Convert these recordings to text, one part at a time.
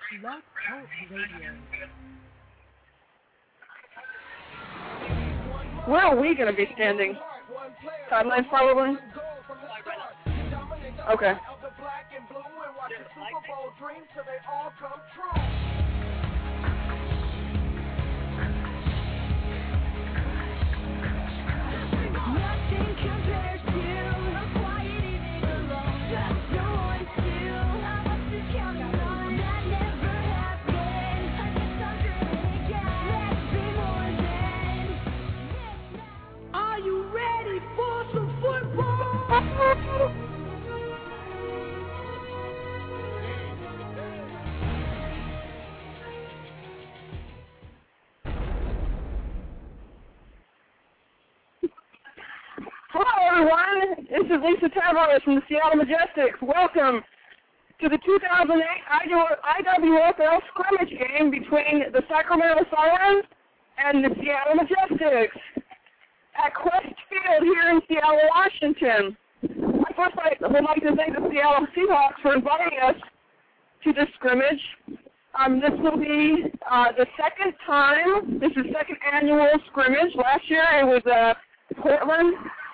Blog Talk Radio. Where are we going to be standing? Sidelines, probably? Okay. Nothing compares to a quiet evening alone. Just no one still. I was just counting on that never happened. I guess I'm dreaming again. Let's be more than this now. Are you ready for some football? Hello, everyone. This is Lisa Tavares from the Seattle Majestics. Welcome to the 2008 IWFL scrimmage game between the Sacramento Sirens and the Seattle Majestics at Quest Field here in Seattle, Washington. First, I would like to thank the Seattle Seahawks for inviting us to this scrimmage. This will be the second time. This is the second annual scrimmage. Last year it was Portland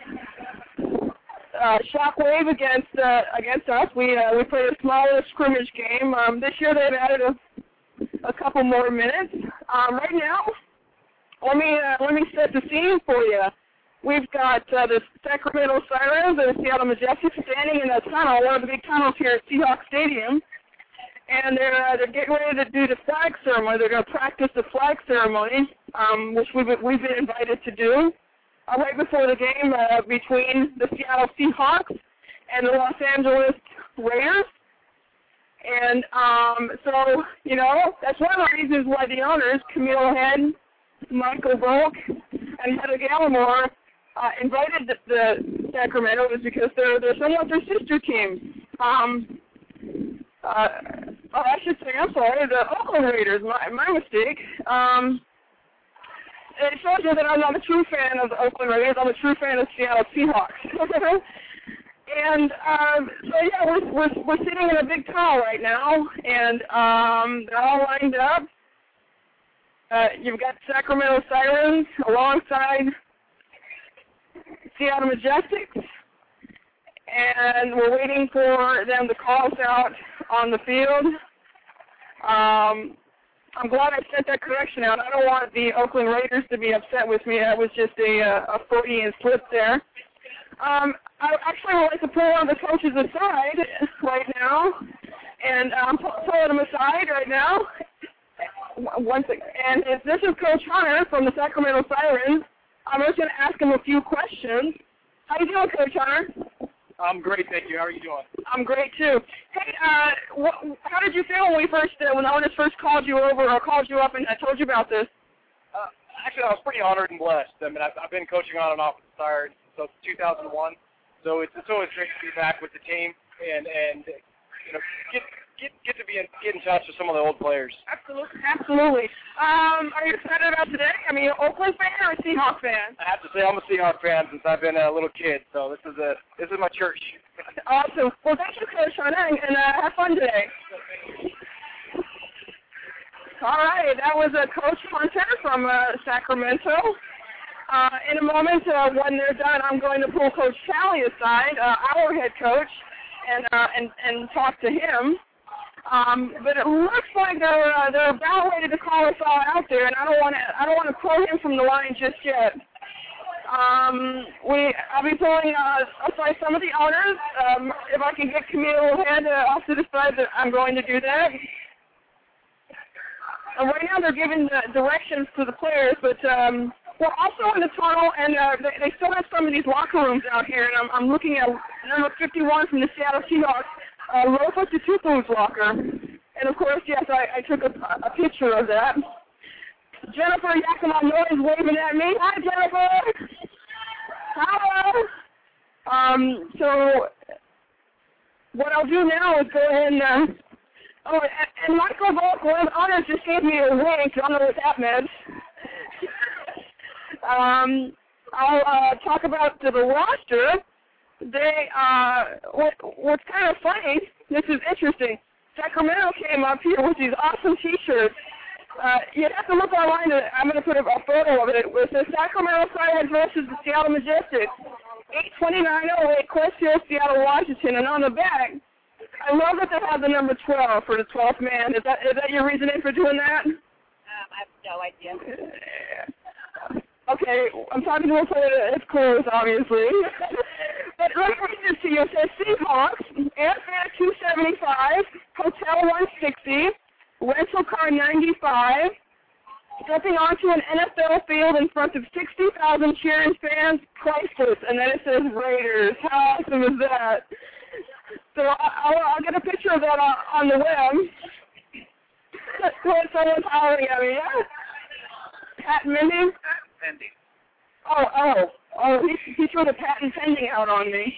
Shockwave against us. We played a smaller scrimmage game. This year they've added a couple more minutes. Right now, let me set the scene for you. We've got the Sacramento Sirens and the Seattle Majestics standing in a tunnel, one of the big tunnels here at Seahawks Stadium, and they're getting ready to do the flag ceremony. They're going to practice the flag ceremony, which we've been invited to do. Right before the game between the Seattle Seahawks and the Los Angeles Raiders. And so, you know, that's one of the reasons why the owners, Camille Head, Michael Volk, and Heather Gallimore, invited the Sacramento is because they're somewhat their sister teams. I should say, I'm sorry, the Oakland Raiders, my mistake. It shows you that I'm not a true fan of the Oakland Raiders. I'm a true fan of Seattle Seahawks. And so yeah, we're sitting in a big tunnel right now, and they're all lined up. You've got Sacramento Sirens alongside Seattle Majestics, and we're waiting for them to call us out on the field. I'm glad I sent that correction out. I don't want the Oakland Raiders to be upset with me. That was just a Freudian slip there. I actually would like to pull one of the coaches aside right now, and I'm pulling them aside right now. And if this is Coach Hunter from the Sacramento Sirens, I'm just going to ask him a few questions. How you doing, Coach Hunter? I'm great, thank you. How are you doing? I'm great too. Hey, how did you feel when the owners first called you over or called you up and I told you about this? Actually, I was pretty honored and blessed. I mean, I've been coaching on and off with the Sirens since 2001, so it's always great to be back with the team and you know get to get in touch with some of the old players. Absolutely. Are you excited about today? I mean, Oakland fan or a Seahawks fan? I have to say I'm a Seahawks fan since I've been a little kid, so this is my church. Awesome. Well, thank you, Coach Hunter, and have fun today. All right, that was Coach Hunter from Sacramento. In a moment, when they're done, I'm going to pull Coach Talley aside, our head coach, and talk to him. But it looks like they're about ready to call us all out there, and I don't want to pull him from the line just yet. I'll be pulling aside some of the owners. If I can get Camille Head off to the side, I'm going to do that. Right now they're giving the directions to the players, but we're also in the tunnel, and they still have some of these locker rooms out here, and I'm looking at number 51 from the Seattle Seahawks, Rofa Tutupu's locker. And, of course, yes, I took a picture of that. Jennifer Yakima is waving at me. Hi, Jennifer. Hello. So what I'll do now is go ahead and and Michael Volk, one of the owners, just gave me a wink. I don't know what that meant. I'll talk about the roster. They what's kind of funny, this is interesting. Sacramento came up here with these awesome T-shirts. You have to look online. I'm going to put a photo of it. It says Sacramento Fire versus the Seattle Majestic, 82908 Quest Hill, Seattle, Washington. And on the back, I love that they have the number 12 for the 12th man. Is that your reasoning for doing that? I have no idea. Okay, I'm talking to a player that it's close, obviously. But let me read this to you. It says Seahawks, airfare $275, hotel $160, rental car $95, stepping onto an NFL field in front of 60,000 cheering fans, priceless. And then it says Raiders. How awesome is that? So I'll get a picture of that on the web. Someone's hollering at me, yeah? Pat Mindy? Pending. Oh, he threw the patent pending out on me.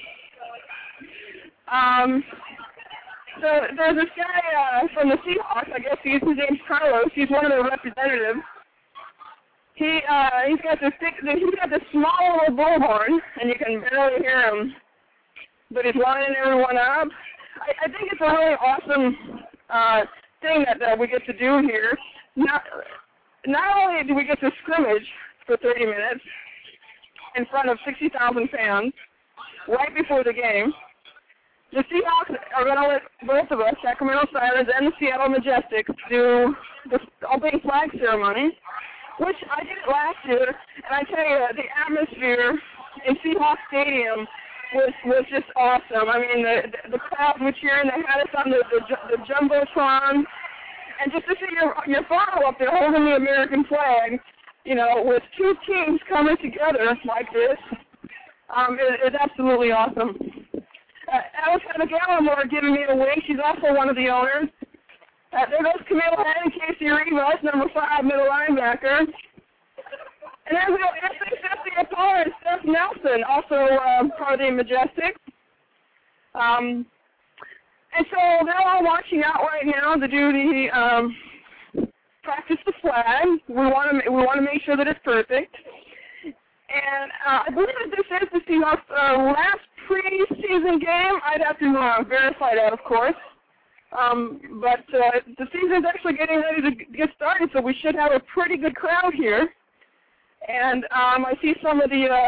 So there's this guy from the Seahawks, I guess his name's Carlos, he's one of their representatives. He's got this small little bullhorn, and you can barely hear him, but he's lining everyone up. I think it's a really awesome thing that we get to do here. Not only do we get to scrimmage for 30 minutes in front of 60,000 fans right before the game, the Seahawks are going to let both of us, Sacramento Sirens and the Seattle Majestics, do the opening flag ceremony, which I did it last year, and I tell you, the atmosphere in Seahawks Stadium was just awesome. I mean, the crowd were cheering. They had us on the Jumbotron, and just to see your photo up there holding the American flag, you know, with two teams coming together like this, is absolutely awesome. Alex Gallimore giving me a wink. She's also one of the owners. There goes Camille Head and Casey Rivas, number 5 middle linebacker. And then we go SA50 opponent, Steph Nelson, also part of the Majestics. And so they're all marching out right now to do the practice the flag. We want to make sure that it's perfect. And I believe that this is the Seahawks' last preseason game. I'd have to verify that, of course. But the season's actually getting ready to get started, so we should have a pretty good crowd here. And I see some of the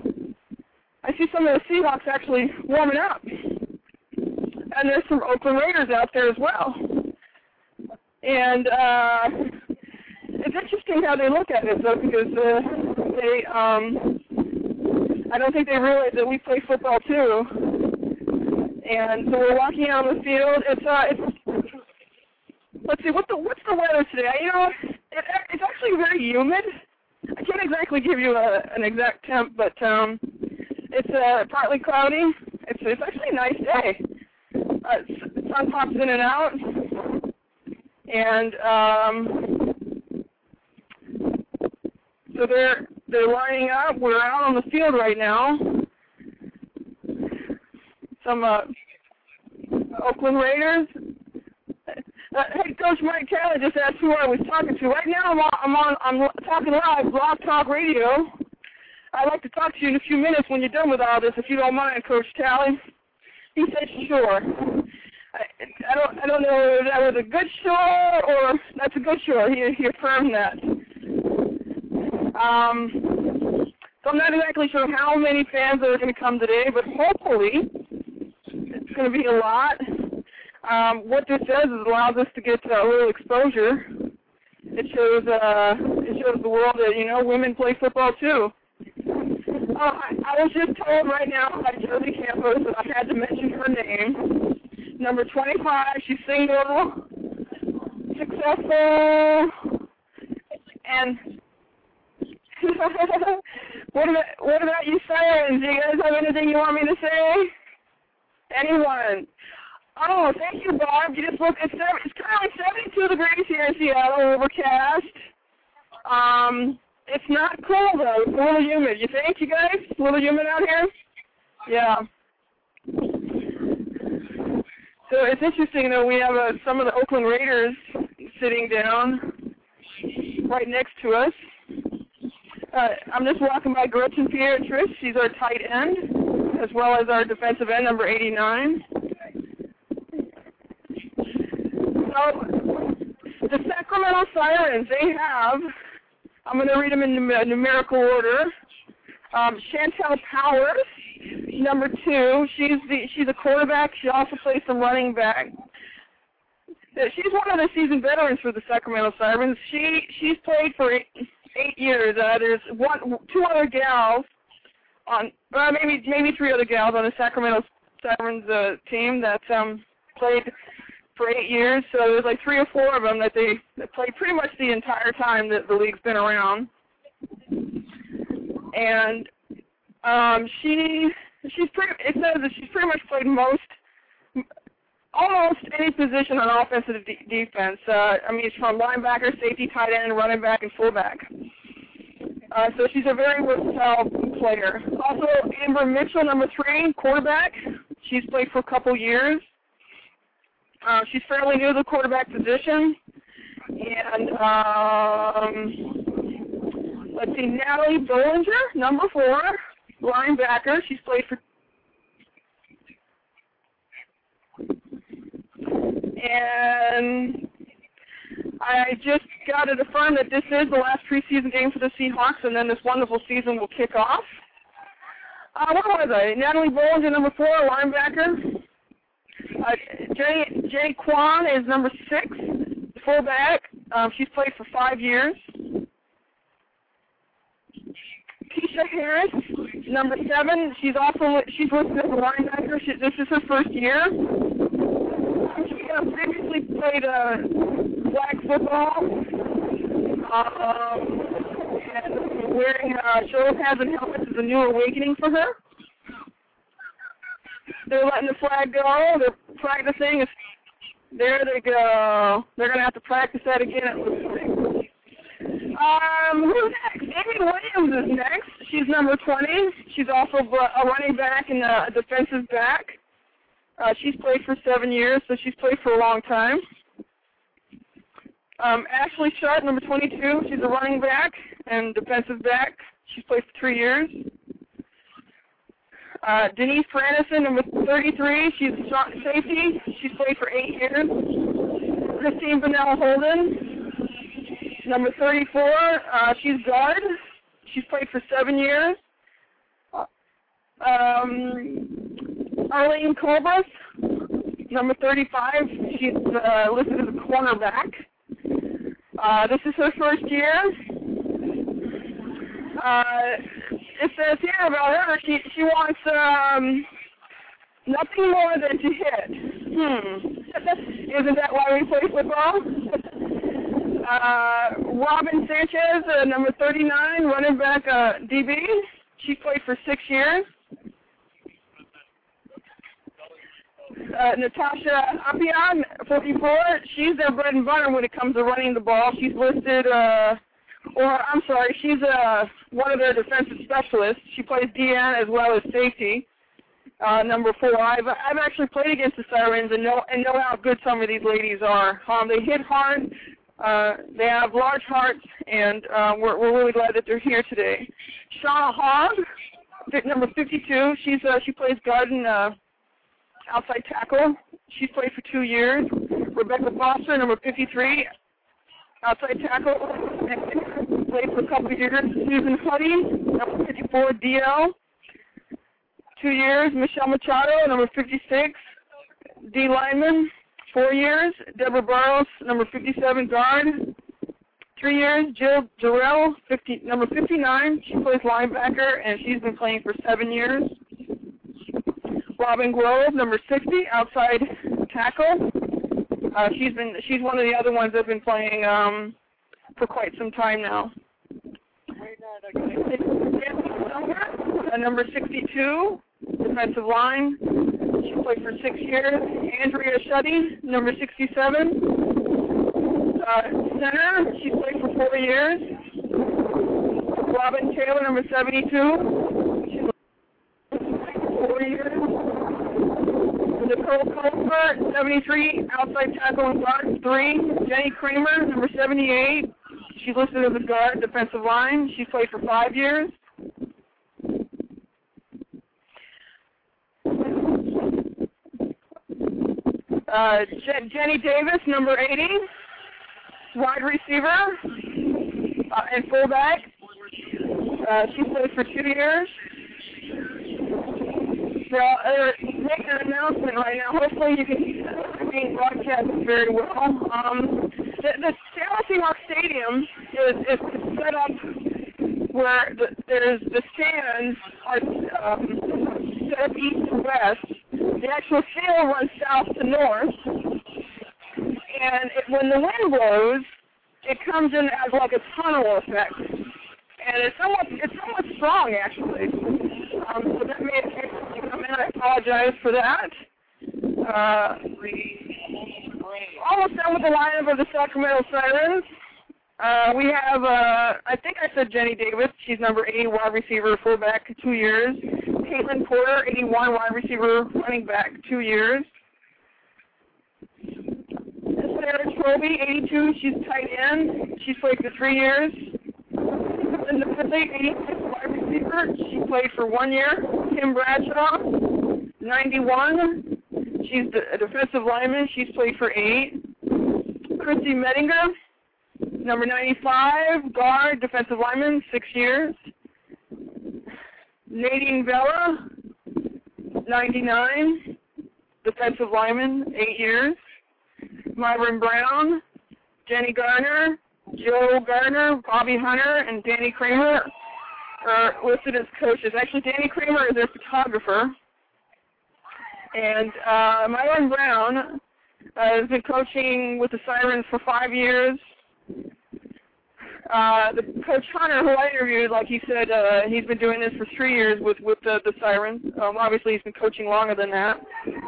Seahawks actually warming up. And there's some Oakland Raiders out there as well. And it's interesting how they look at it, though, because I don't think they realize that we play football too. And so we're walking out on the field. It's let's see, what's the weather today? You know, it's actually very humid. I can't exactly give you an exact temp, but it's partly cloudy. It's actually a nice day. The sun pops in and out, and so they're lining up. We're out on the field right now. Some Oakland Raiders. Head Coach Mike Taylor just asked who I was talking to. Right now I'm talking live, Blog Talk Radio. I'd like to talk to you in a few minutes when you're done with all this, if you don't mind, Coach Talley. He said sure. I don't know if that was a good sure or that's a good sure. He affirmed that. So I'm not exactly sure how many fans are going to come today, but hopefully it's going to be a lot. What this does is allows us to get a little exposure. It shows the world that, you know, women play football too. I was just told right now by Josie Campos that I had to mention her name. Number 25, she's single, successful, and what about you sirens? Do you guys have anything you want me to say? Anyone? Oh, thank you, Bob. You just look. It's currently 72 degrees here in Seattle, overcast. It's not cool though. It's a little humid. You think, you guys? It's a little humid out here. Yeah. So it's interesting that we have some of the Oakland Raiders sitting down right next to us. I'm just walking by Gretchen Pietrus. She's our tight end, as well as our defensive end, number 89. So the Sacramento Sirens, they have, I'm going to read them in numerical order. Chantel Powers, number 2. She's a quarterback. She also plays some running back. She's one of the seasoned veterans for the Sacramento Sirens. She's played for 8 years. There's 2 other gals on, maybe 3 other gals on the Sacramento Sirens team that played for 8 years. So there's like 3 or 4 of them that played pretty much the entire time that the league's been around. And it says that she's pretty much played almost any position on offense and defense. It's from linebacker, safety, tight end, running back, and fullback. So she's a very versatile player. Also, Amber Mitchell, number 3, quarterback. She's played for a couple years. She's fairly new to the quarterback position. And let's see, Natalie Bollinger, number 4, linebacker. She's played for. And I just got it affirmed that this is the last preseason game for the Seahawks, and then this wonderful season will kick off. What was I? Natalie Bollinger, number 4, linebacker. Jenny Kwan is number 6, fullback. She's played for 5 years. Keisha Harris, number 7. She's listed as a linebacker. This is her first year. She previously played flag football. And wearing shoulder pads and helmets is a new awakening for her. They're letting the flag go. They're practicing. There they go. They're going to have to practice that again, it looks like. Who's next? Amy Williams is next. She's number 20. She's also a running back and a defensive back. She's played for 7 years, so she's played for a long time. Ashley Sharp, number 22. She's a running back and defensive back. She's played for 3 years. Denise Franison, number 33. She's a safety. She's played for 8 years. Christine Vanell Holden, number 34. She's guard. She's played for 7 years. Arlene Colbus, number 35. She's listed as a cornerback. This is her first year. It says here about her, she wants nothing more than to hit. Isn't that why we play football? Robin Sanchez, number 39, running back DB. She played for 6 years. Natasha Apian, 44. She's their bread and butter when it comes to running the ball. She's listed, she's one of their defensive specialists. She plays DN as well as safety. Number 4. I've actually played against the Sirens and know how good some of these ladies are. They hit hard. They have large hearts, and we're really glad that they're here today. Shauna Hogg, number 52. She plays guard and outside tackle. She's played for 2 years. Rebecca Foster, number 53, outside tackle, played for a couple of years. Susan Huddy, number 54, DL, 2 years. Michelle Machado, number 56, D lineman, 4 years. Deborah Burrows, number 57, guard, 3 years. Jill Jarrell, number 59. She plays linebacker, and she's been playing for 7 years. Robin Grove, number 60, outside tackle. She's one of the other ones that have been playing for quite some time now. Number 62, defensive line. She played for 6 years. Andrea Shuddy, number 67, center. She played for 4 years. Robin Taylor, number 72. She's 4 years. Nicole Colbert, 73, outside tackle and guard, 3. Jenny Kramer, number 78. She's listed as a guard, defensive line. She's played for 5 years. Jenny Davis, number 80, wide receiver and fullback. She played for 2 years. They're making an announcement right now. Hopefully you can see that being broadcast very well. The Seattle Seahawks Stadium is set up where the stands are set up east to west. The actual field runs south to north. And when the wind blows, it comes in as like a tunnel effect. And it's somewhat strong, actually. So that may affect you come in. I apologize for that. Almost done with the lineup of the Sacramento Sirens. We have, I think I said Jenny Davis. She's number 80, wide receiver, fullback, 2 years. Caitlin Porter, 81, wide receiver, running back, 2 years. Sarah Troby, 82, she's tight end. She's played for 3 years. Linda Finley, 86, wide receiver. She played for 1 year. Kim Bradshaw, 91. She's a defensive lineman. She's played for 8. Christy Mettinger, number 95, guard, defensive lineman, 6 years. Nadine Vela, 99, defensive lineman, 8 years. Myron Brown, Jenny Garner, Joe Gardner, Bobby Hunter, and Danny Kramer are listed as coaches. Actually, Danny Kramer is their photographer. And Myron Brown has been coaching with the Sirens for 5 years. The Coach Hunter, who I interviewed, like he said, he's been doing this for 3 years with the Sirens. Obviously, he's been coaching longer than that.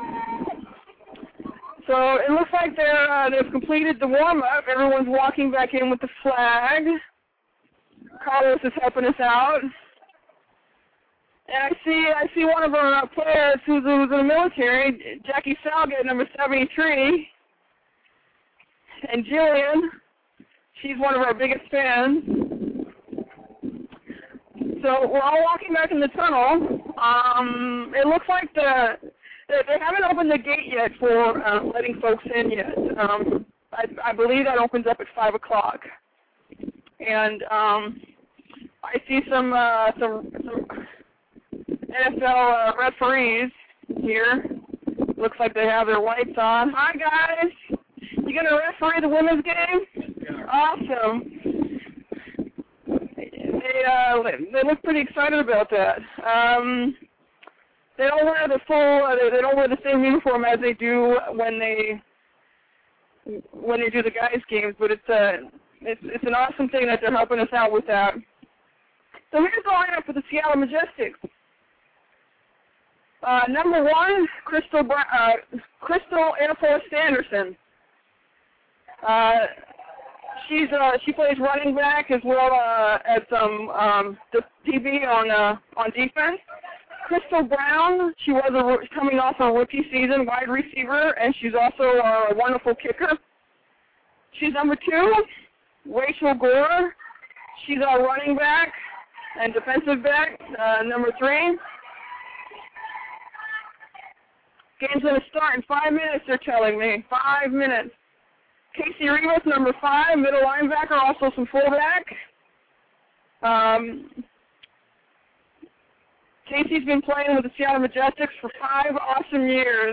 So it looks like they've completed the warm-up. Everyone's walking back in with the flag. Carlos is helping us out. And I see one of our players who's in the military, Jackie Salgett, number 73. And Jillian, she's one of our biggest fans. So we're all walking back in the tunnel. It looks like they haven't opened the gate yet for letting folks in yet. I believe that opens up at 5 o'clock. And I see some NFL referees here. Looks like they have their lights on. Hi, guys. You going to referee the women's game? Yeah. Awesome. They look pretty excited about that. They don't wear they don't wear the same uniform as they do when they do the guys' games, but it's an awesome thing that they're helping us out with that. So here's the lineup for the Seattle Majestics. Number 1, Crystal Air Force Anderson. She plays running back as well as some DB on defense. Crystal Brown, she was coming off a rookie season, wide receiver, and she's also a wonderful kicker. She's number 2, Rachel Gore. She's our running back and defensive back, number 3. Game's going to start in 5 minutes, they're telling me. 5 minutes. Casey Rivas, number 5, middle linebacker, also some fullback. Casey's been playing with the Seattle Majestics for 5 awesome years.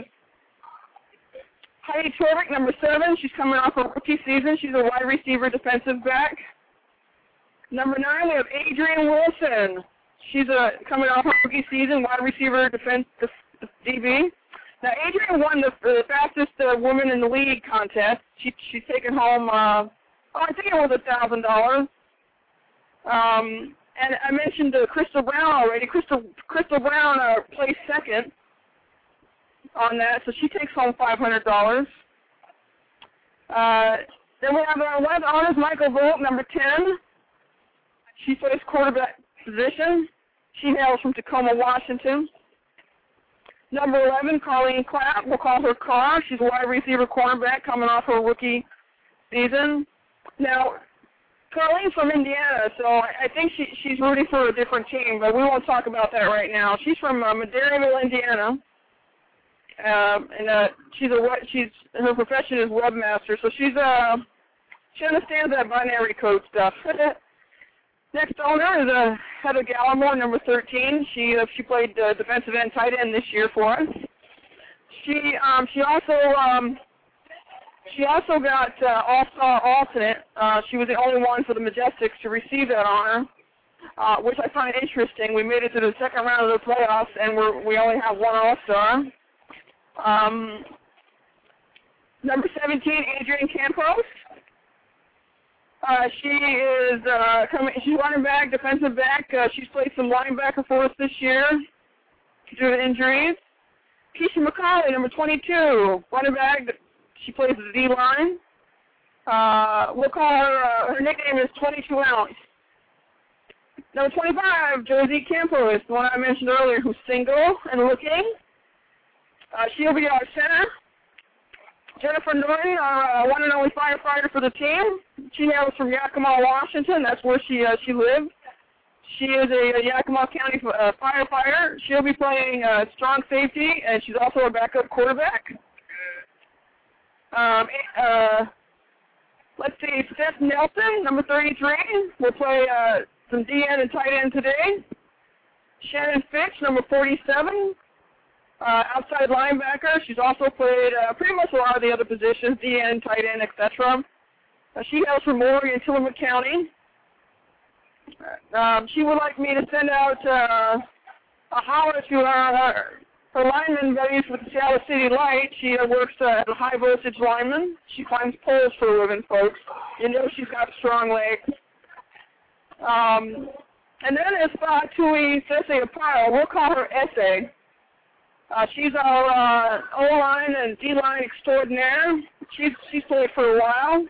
Heidi Torvik, number 7, she's coming off a rookie season. She's a wide receiver defensive back. Number 9, we have Adrian Wilson. She's coming off a rookie season, wide receiver defense DB. Now, Adrian won the fastest woman in the league contest. She's taken home, I think it was $1,000. And I mentioned Crystal Brown already. Crystal Brown placed second on that, so she takes home $500. Then we have one of the honors, Michael Volk, number 10. She plays quarterback position. She hails from Tacoma, Washington. Number 11, Colleen Clapp. We'll call her Carr. She's a wide receiver cornerback coming off her rookie season. Now, Carlene's from Indiana, so I think she's rooting for a different team, but we won't talk about that right now. She's from Maderainville, Indiana. her profession is webmaster, so she understands that binary code stuff. Next owner is Heather Gallimore, number 13. She played defensive end, tight end this year for us. She also got All-Star alternate. She was the only one for the Majestics to receive that honor, which I find interesting. We made it to the second round of the playoffs, and we only have one All-Star. Number 17, Adrienne Campos. She's running back, defensive back. She's played some linebacker for us this year due to injuries. Keisha McCauley, number 22, running back. She plays the D-line. We'll call her nickname is 22 ounce. Number 25, Josie Campos, the one I mentioned earlier, who's single and looking. She'll be our center. Jennifer Norton, our one and only firefighter for the team. She hails from Yakima, Washington. That's where she lives. She is a Yakima County firefighter. She'll be playing strong safety, and she's also a backup quarterback. Let's see, Steph Nelson, number 33, will play some D-end and tight end today. Shannon Fitch, number 47, outside linebacker. She's also played pretty much a lot of the other positions, D-end, tight end, etc. She hails from Morgan, Tillamook County. She would like me to send out a holler to her lineman buddies with the Seattle City Light. She works as a high-voltage lineman. She climbs poles for a living, folks. You know she's got strong legs. And then there's Fatui Sese Aparo. We'll call her Essay. She's our O-line and D-line extraordinaire. She's played for a while.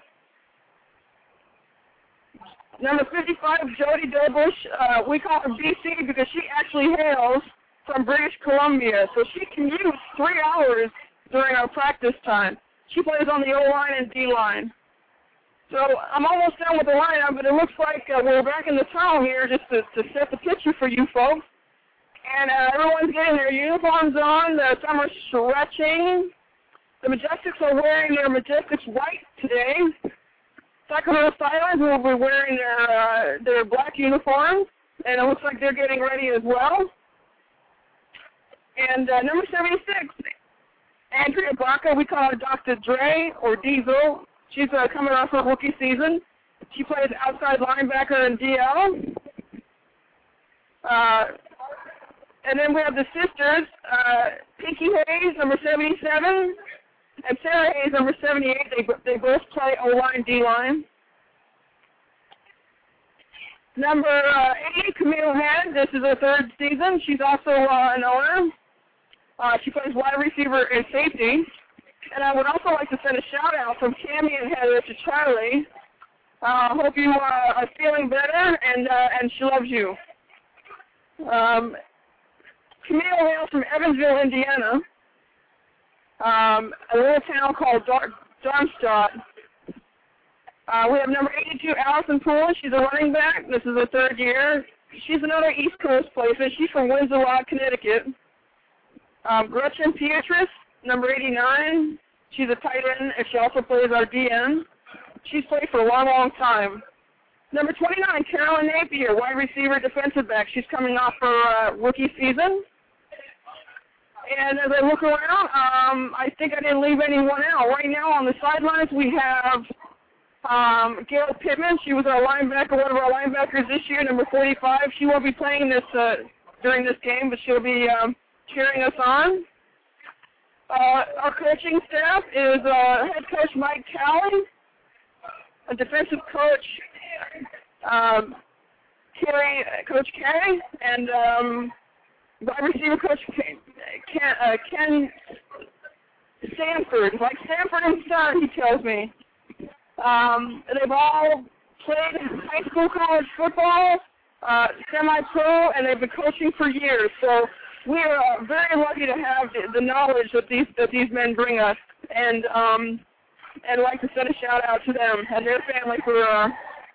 Number 55, Jody Dobush. We call her BC because she actually hails from British Columbia, so she commutes 3 hours during our practice time. She plays on the O-line and D-line. So I'm almost done with the lineup, but it looks like we're back in the tunnel here just to set the picture for you folks. And everyone's getting their uniforms on. Some are stretching. The Majestics are wearing their Majestics white today. Sacramento Silence will be wearing their black uniforms, and it looks like they're getting ready as well. And number 76, Andrea Baca, we call her Dr. Dre or Diesel. She's coming off her rookie season. She plays outside linebacker and DL. And then we have the sisters, Pinky Hayes, number 77, and Sarah Hayes, number 78. They both play O-line, D-line. Number 80, Camille Head. This is her third season. She's also an owner. She plays wide receiver and safety. And I would also like to send a shout-out from Tammy and Heather to Charlie. Hope you are feeling better, and she loves you. Camille hails from Evansville, Indiana, a little town called Darmstadt. We have number 82, Allison Poole. She's a running back. This is her third year. She's another East Coast placer. She's from Windsor, Connecticut. Gretchen Pietrus, number 89. She's a tight end, and she also plays our DN. She's played for a long, long time. Number 29, Carolyn Napier, wide receiver, defensive back. She's coming off her rookie season. And as I look around, I think I didn't leave anyone out. Right now on the sidelines we have Gail Pittman. She was our linebacker, one of our linebackers this year, number 45. She won't be playing this during this game, but she'll be cheering us on. Our coaching staff is head coach Mike Talley, a defensive coach Coach Kerry, and wide receiver coach Ken Stanford, like Stanford and Son, he tells me. They've all played high school, college football, semi-pro, and they've been coaching for years. So we are very lucky to have the knowledge that these men bring us, and I'd like to send a shout out to them and their family for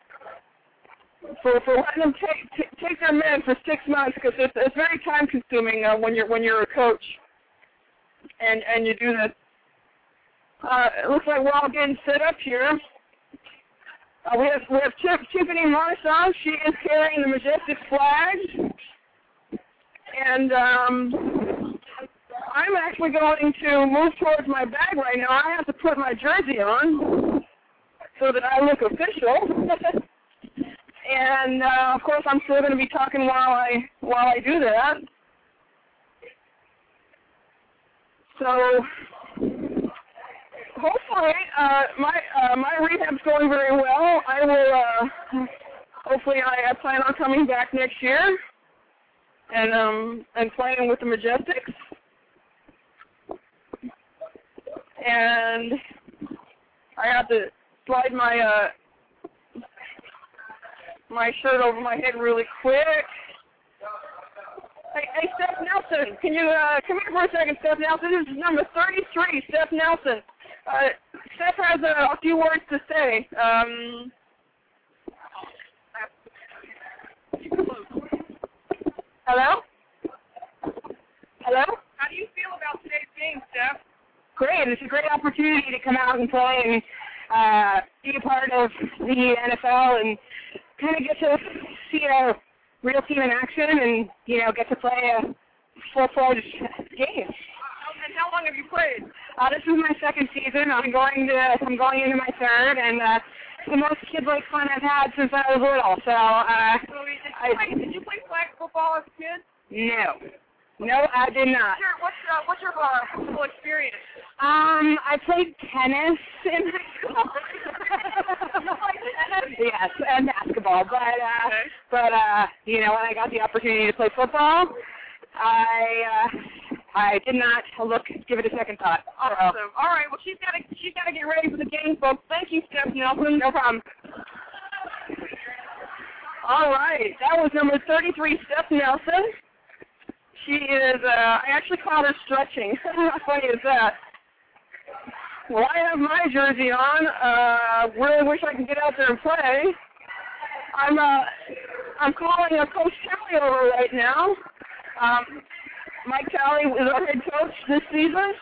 letting them take their men for 6 months, because it's very time consuming when you're a coach. and you do this. It looks like we're all getting set up here. We have Tiffany Marsan. She is carrying the Majestic flag, and I'm actually going to move towards my bag right now. I have to put my jersey on so that I look official. And of course, I'm still going to be talking while I do that. So hopefully, my rehab's going very well. I will hopefully I plan on coming back next year and playing with the Majestics. And I have to slide my my shirt over my head really quick. Hey, Steph Nelson, can you come here for a second, Steph Nelson? This is number 33, Steph Nelson. Steph has a few words to say. Hello? Hello? How do you feel about today's game, Steph? Great. It's a great opportunity to come out and play and be a part of the NFL and kind of get to see a real team in action and, get to play a full-fledged game. And how long have you played? This is my second season. I'm going into my third, and it's the most kid-like fun I've had since I was little. So, did you play flag football as a kid? No, I did not. What's your football experience? I played tennis in high school. Yes, and basketball. But when I got the opportunity to play football, I did not give it a second thought. Awesome. All right. Well, she's got to get ready for the game, folks. Thank you, Steph Nelson. No problem. All right. That was number 33, Steph Nelson. She is, I actually called her stretching. How funny is that? Well, I have my jersey on. Really wish I could get out there and play. I'm calling Coach Talley over right now. Mike Talley is our head coach this season.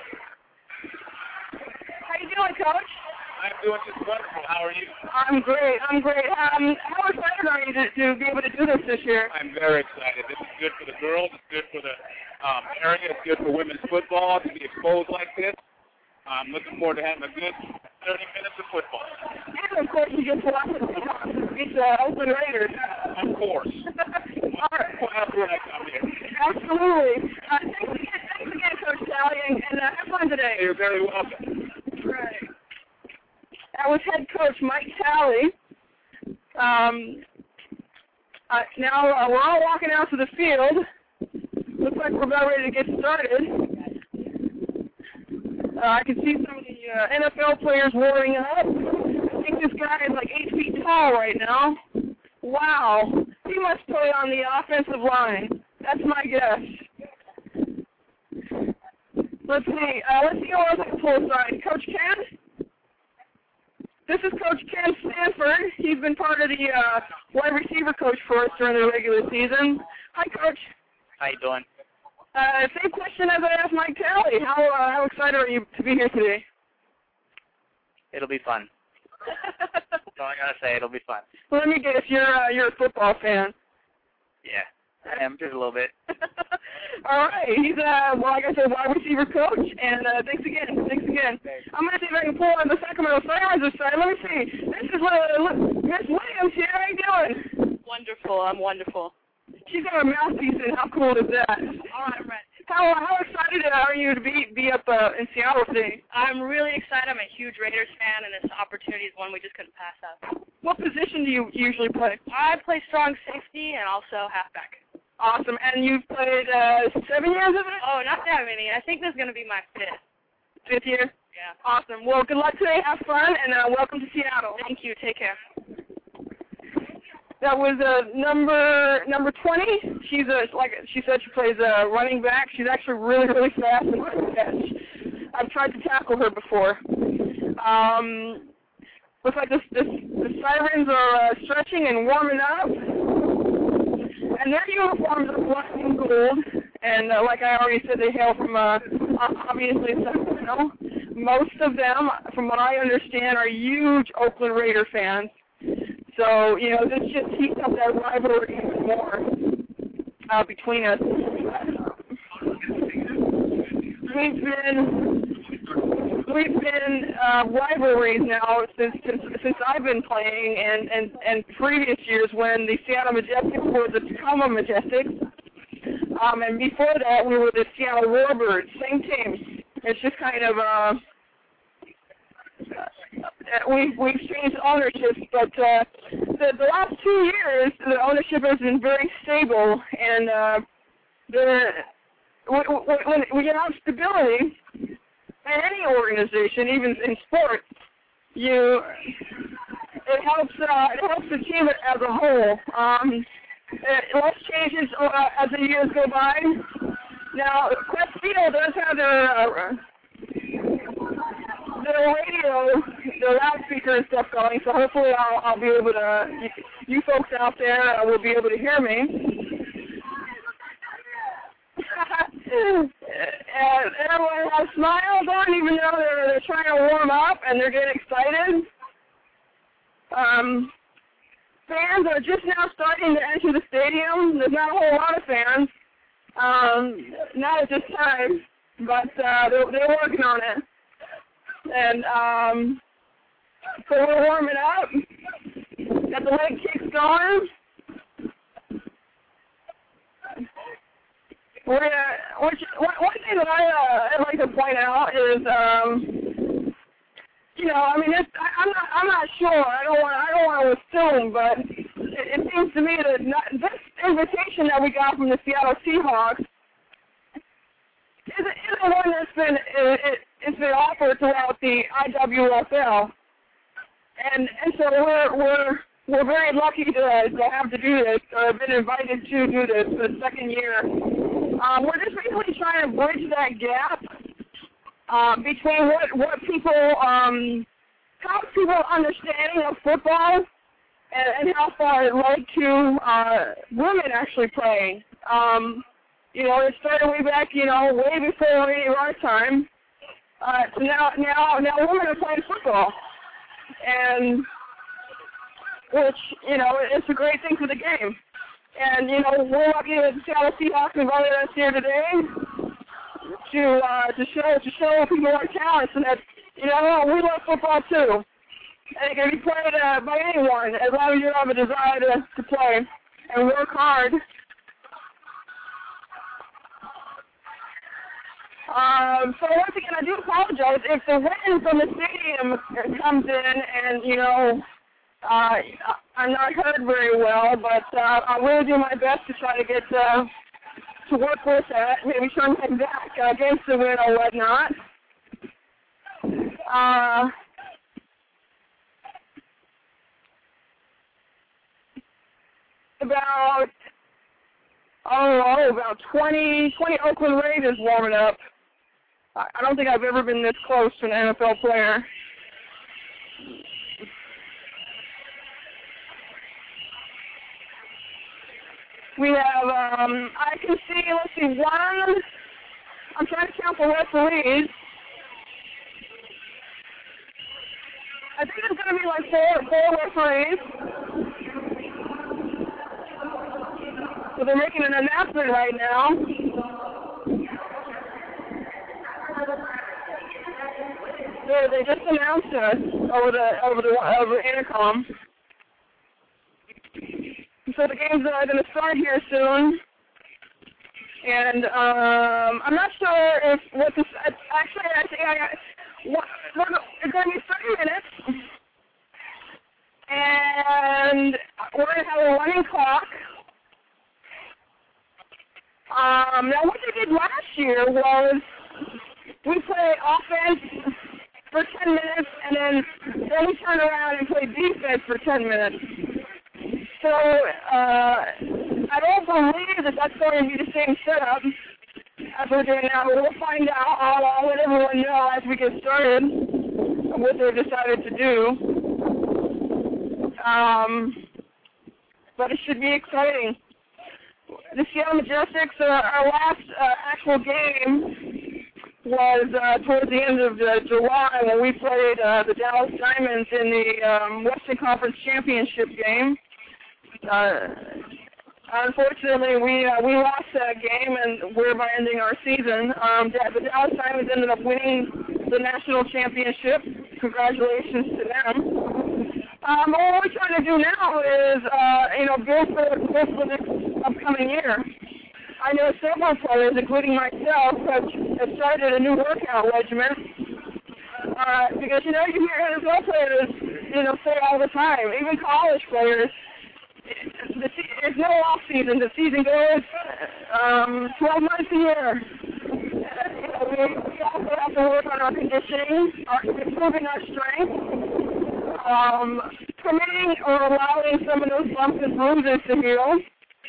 How you doing, Coach? I'm doing just wonderful. How are you? I'm great. How excited are you to be able to do this year? I'm very excited. This is good for the girls. It's good for the area. It's good for women's football to be exposed like this. I'm looking forward to having a good 30 minutes of football. And, of course, you get to watch the Oakland Raiders. Of course. All right. Absolutely. Thanks again, Coach Talley, and have fun today. You're very welcome. Right. That was head coach Mike Talley. Now we're all walking out to the field. Looks like we're about ready to get started. I can see some of the NFL players warming up. I think this guy is like 8 feet tall right now. Wow. He must play on the offensive line. That's my guess. Let's see who else I can pull aside. Coach Ken? This is Coach Ken Stanford. He's been part of the wide receiver coach for us during the regular season. Hi, Coach. How you doing? Same question as I asked Mike Talley. How excited are you to be here today? It'll be fun. That's all I gotta say. It'll be fun. Well, let me guess. You're a football fan. Yeah, I am just a little bit. All right. He's like I said, wide receiver coach. And thanks again. I'm gonna see if I can pull on the Sacramento Sunrise this side. Let me see. This is Miss Williams here. How you doing? Wonderful. I'm wonderful. She's got a mouthpiece in. How cool is that? All right, Brett. How excited are you to be up in Seattle today? I'm really excited. I'm a huge Raiders fan, and this opportunity is one we just couldn't pass up. What position do you usually play? I play strong safety and also halfback. Awesome. And you've played 7 years of it? Oh, not that many. I think this is going to be my fifth year? Yeah. Awesome. Well, good luck today. Have fun, and welcome to Seattle. Thank you. Take care. That was number 20. She's like she said, she plays running back. She's actually really, really fast and quick to catch. I've tried to tackle her before. Looks like the Sirens are stretching and warming up, and their uniforms are black and gold. And like I already said, they hail from obviously Sacramento. Most of them, from what I understand, are huge Oakland Raider fans. So, you know, this just heats up that rivalry even more between us. We've been rivalries now since I've been playing, and previous years when the Seattle Majestics were the Tacoma Majestics, and before that we were the Seattle Warbirds, same team. It's just kind of we've changed ownerships, but the last 2 years the ownership has been very stable, and when you have stability in any organization, even in sports, it helps the team as a whole. Less changes as the years go by. Now, Quest Field does have their radio, their loudspeaker and stuff going, so hopefully I'll be able to, you folks out there will be able to hear me. And everyone has smiles on, even though they're trying to warm up and they're getting excited. Fans are just now starting to enter the stadium. There's not a whole lot of fans, not at this time, but they're working on it. And so we're warming up. Got the leg kicks going. One thing that I'd like to point out is, you know, I mean, I'm not sure. I don't want to assume, but it seems to me that this invitation that we got from the Seattle Seahawks isn't one that's been offered throughout the IWFL, and so we're very lucky to have to do this, or have been invited to do this for the second year. We're just basically trying to bridge that gap between what people, how people's understanding of football and how far it led to women actually playing. You know, it started way back, you know, way before any of our time. So now women are playing football, and which, you know, it's a great thing for the game. And, you know, we're lucky that the Seattle Seahawks invited us here today to show people our talents, and that, you know, we love football too. And it can be played by anyone as long as you have a desire to play and work hard. So once again, I do apologize if the wind from the stadium comes in and, you know, I'm not heard very well, but I will do my best to try to get to work with that, maybe turn my back against the wind or whatnot. About 20 Oakland Raiders warming up. I don't think I've ever been this close to an NFL player. We have, I can see, let's see, one, I'm trying to count the referees. I think there's going to be like four referees. So they're making an announcement right now. They just announced us over the intercom. So the game's going to start here soon, and I'm not sure if what this. Actually, I think it's going to be 30 minutes, and we're going to have a running clock. Now, what they did last year was we play offense for 10 minutes, and then we turn around and play defense for 10 minutes. So I don't believe that that's going to be the same setup as we're doing now, but we'll find out. I'll let everyone know as we get started what they've decided to do. But it should be exciting. The Seattle Majestics, our last actual game was towards the end of July when we played the Dallas Diamonds in the Western Conference Championship game. Unfortunately, we lost that game, and we're by ending our season. The Dallas Diamonds ended up winning the national championship. Congratulations to them. What we're trying to do now is, build for the next upcoming year. I know several players, including myself, have started a new workout regimen. Because, you hear NFL players, say all the time, even college players, there's no off season. The season goes 12 months a year. We also have to work on our conditioning, improving our strength, permitting or allowing some of those bumps and bruises to heal.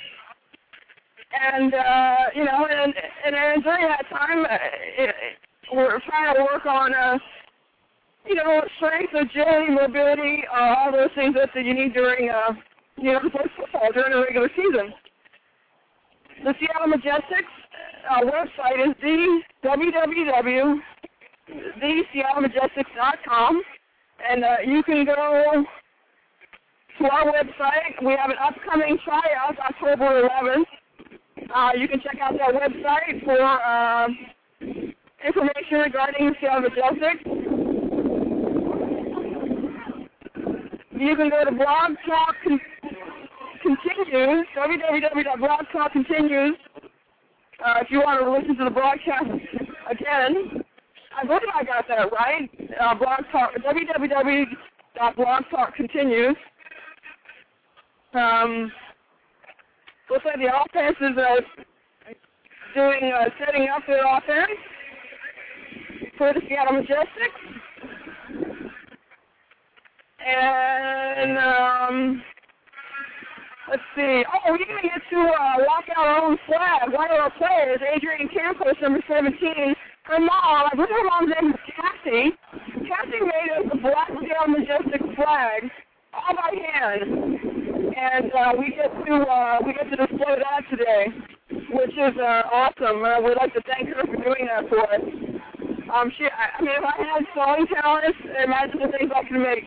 And, and during that time, we're trying to work on, strength, agility, mobility, all those things that you need during, to play football during the regular season. The Seattle Majestics website is www.theseattlemajestics.com, and you can go to our website. We have an upcoming tryout October 11th. You can check out that website for information regarding the Seattle Majestics. You can go to Blog Talk Continues, www.blogtalkcontinues, if you want to listen to the broadcast again. I believe I got that right. www.blogtalkcontinues. Looks like the offense is setting up their offense for the Seattle Majestics. And let's see. Oh, we didn't get to walk out our own flag. One of our players, Adrian Campos, number 17, her mom, I believe her mom's name is Cassie. Cassie made us a black Seattle Majestic flag all by hand. And we get to display that today, which is awesome. We'd like to thank her for doing that for us. If I had sewing talents, imagine the things I could make.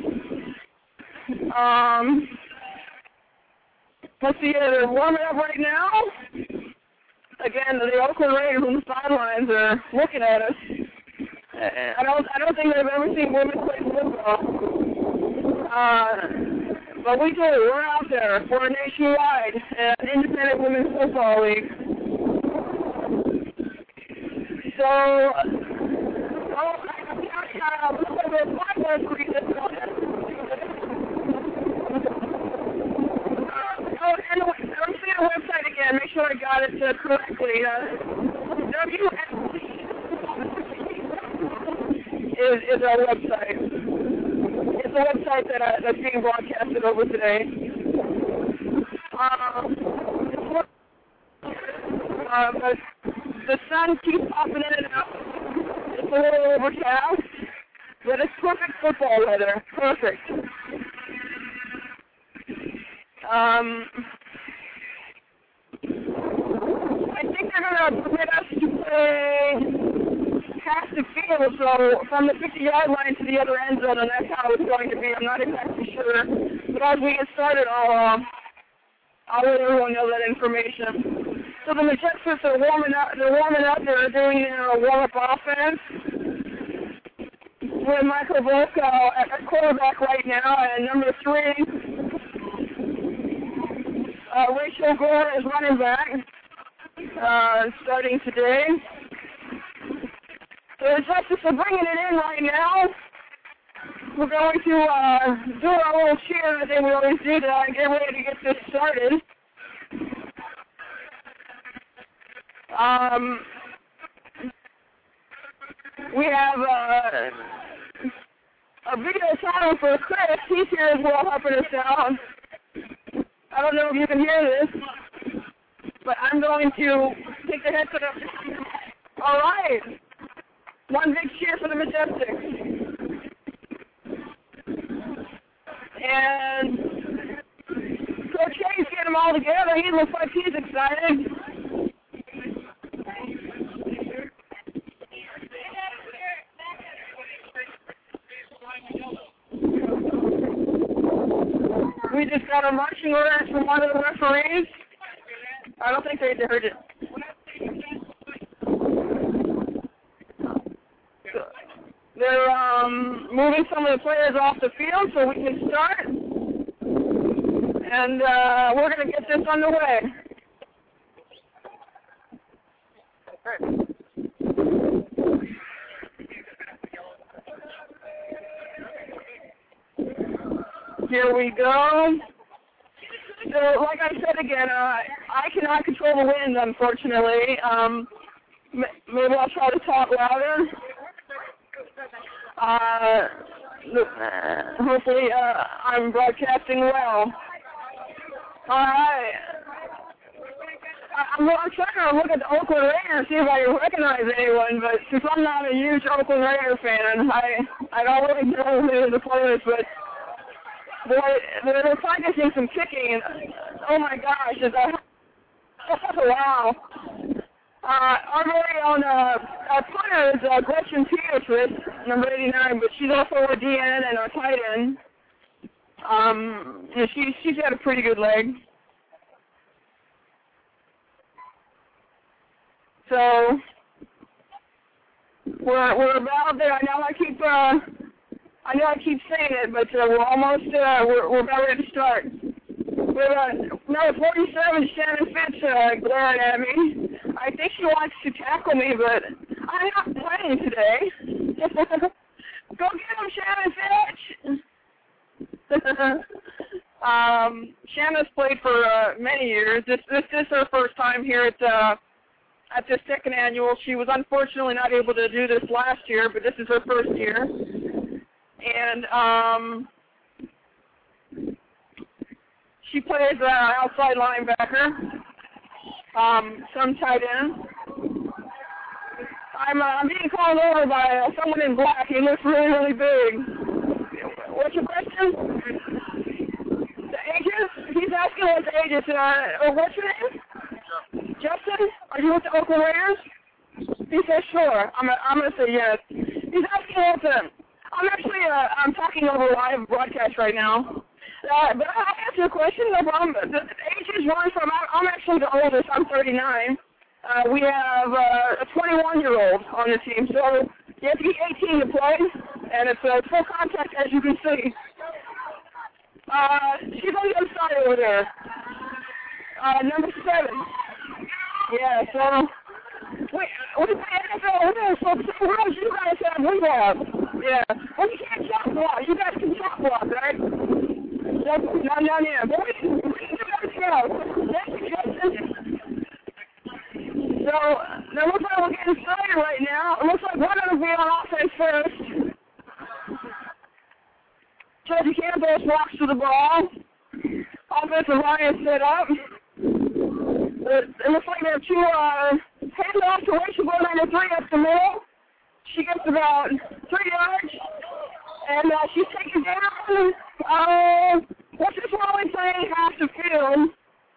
Let's see, they're warming up right now. Again, the Oakland Raiders on the sidelines are looking at us. I don't think they've ever seen women play football. But we do. We're out there. We're nationwide, an independent women's football league. So, and let me see the website again. Make sure I got it correctly. WSC is our website. It's a website that's being broadcasted over today. But the sun keeps popping in and out. It's a little overcast, but it's perfect football weather. Perfect. I think they're going to permit us to play past the field, so from the 50-yard line to the other end zone, and that's how it's going to be. I'm not exactly sure. But as we get started, I'll let everyone know that information. So the Majestics are warming up. They're doing their warm-up offense. With Michael Volk at quarterback right now, and number 3, Rachel Gore is running back, starting today. So the Justice are bringing it in right now. We're going to do our little cheer that we always do to get ready to get this started. We have a video channel for Chris. He's here as well, helping us out. I don't know if you can hear this, but I'm going to take the headset up. All right. One big cheer for the Majestics. And Coach Hayes getting them all together. He looks like he's excited. we just got a marching orders from one of the referees. I don't think they heard it. They're moving some of the players off the field so we can start. And we're going to get this underway. Here we go. So, like I said again, I cannot control the wind, unfortunately. Maybe I'll try to talk louder. Hopefully, I'm broadcasting well. I'm trying to look at the Oakland Raiders, see if I can recognize anyone, but since I'm not a huge Oakland Raider fan, I don't really know who the players, but they're practicing some kicking, and oh my gosh, wow. Our very own our punter is Gretchen Peters, number 89, but she's also a DN and our tight end. She's got a pretty good leg. So we're about there. I know I keep saying it, but we're almost we're about ready to start. Number 47, Shannon Fitz, glaring at me. I think she wants to tackle me, but I'm not playing today. Go get him, Shannon Fitch. Shanna's played for many years. This is her first time here at this second annual. She was unfortunately not able to do this last year, but this is her first year. And she plays outside linebacker, some tight end. I'm being called over by someone in black. He looks really, really big. What's your question? The ages? He's asking what the ages. What's your name? Justin? Are you with the Oakland Raiders? He says sure. I'm going to say yes. He's asking what the... I'm talking over a live broadcast right now. But I'll answer your question, no problem. The ages run from, I'm actually the oldest, I'm 39. We have a 21-year-old on the team, so you have to be 18 to play, and it's full contact, as you can see. She's on the other side over there. Number 7. Yeah, so... Wait, what is the NFL? So what else you guys have? We have. Yeah. Well, you can't chop block. You guys can chop block, right? No. But we can do everything else. Thank you, Justin. So, now looks like we're getting started right now. It looks like we're going to be on offense first. Judge Campbell walks to the ball. Offensive line is set up. It looks like there are two handoffs to Rachel number 3 up the middle. She gets about 3 yards, and she's taken down. What's this one only saying half the field?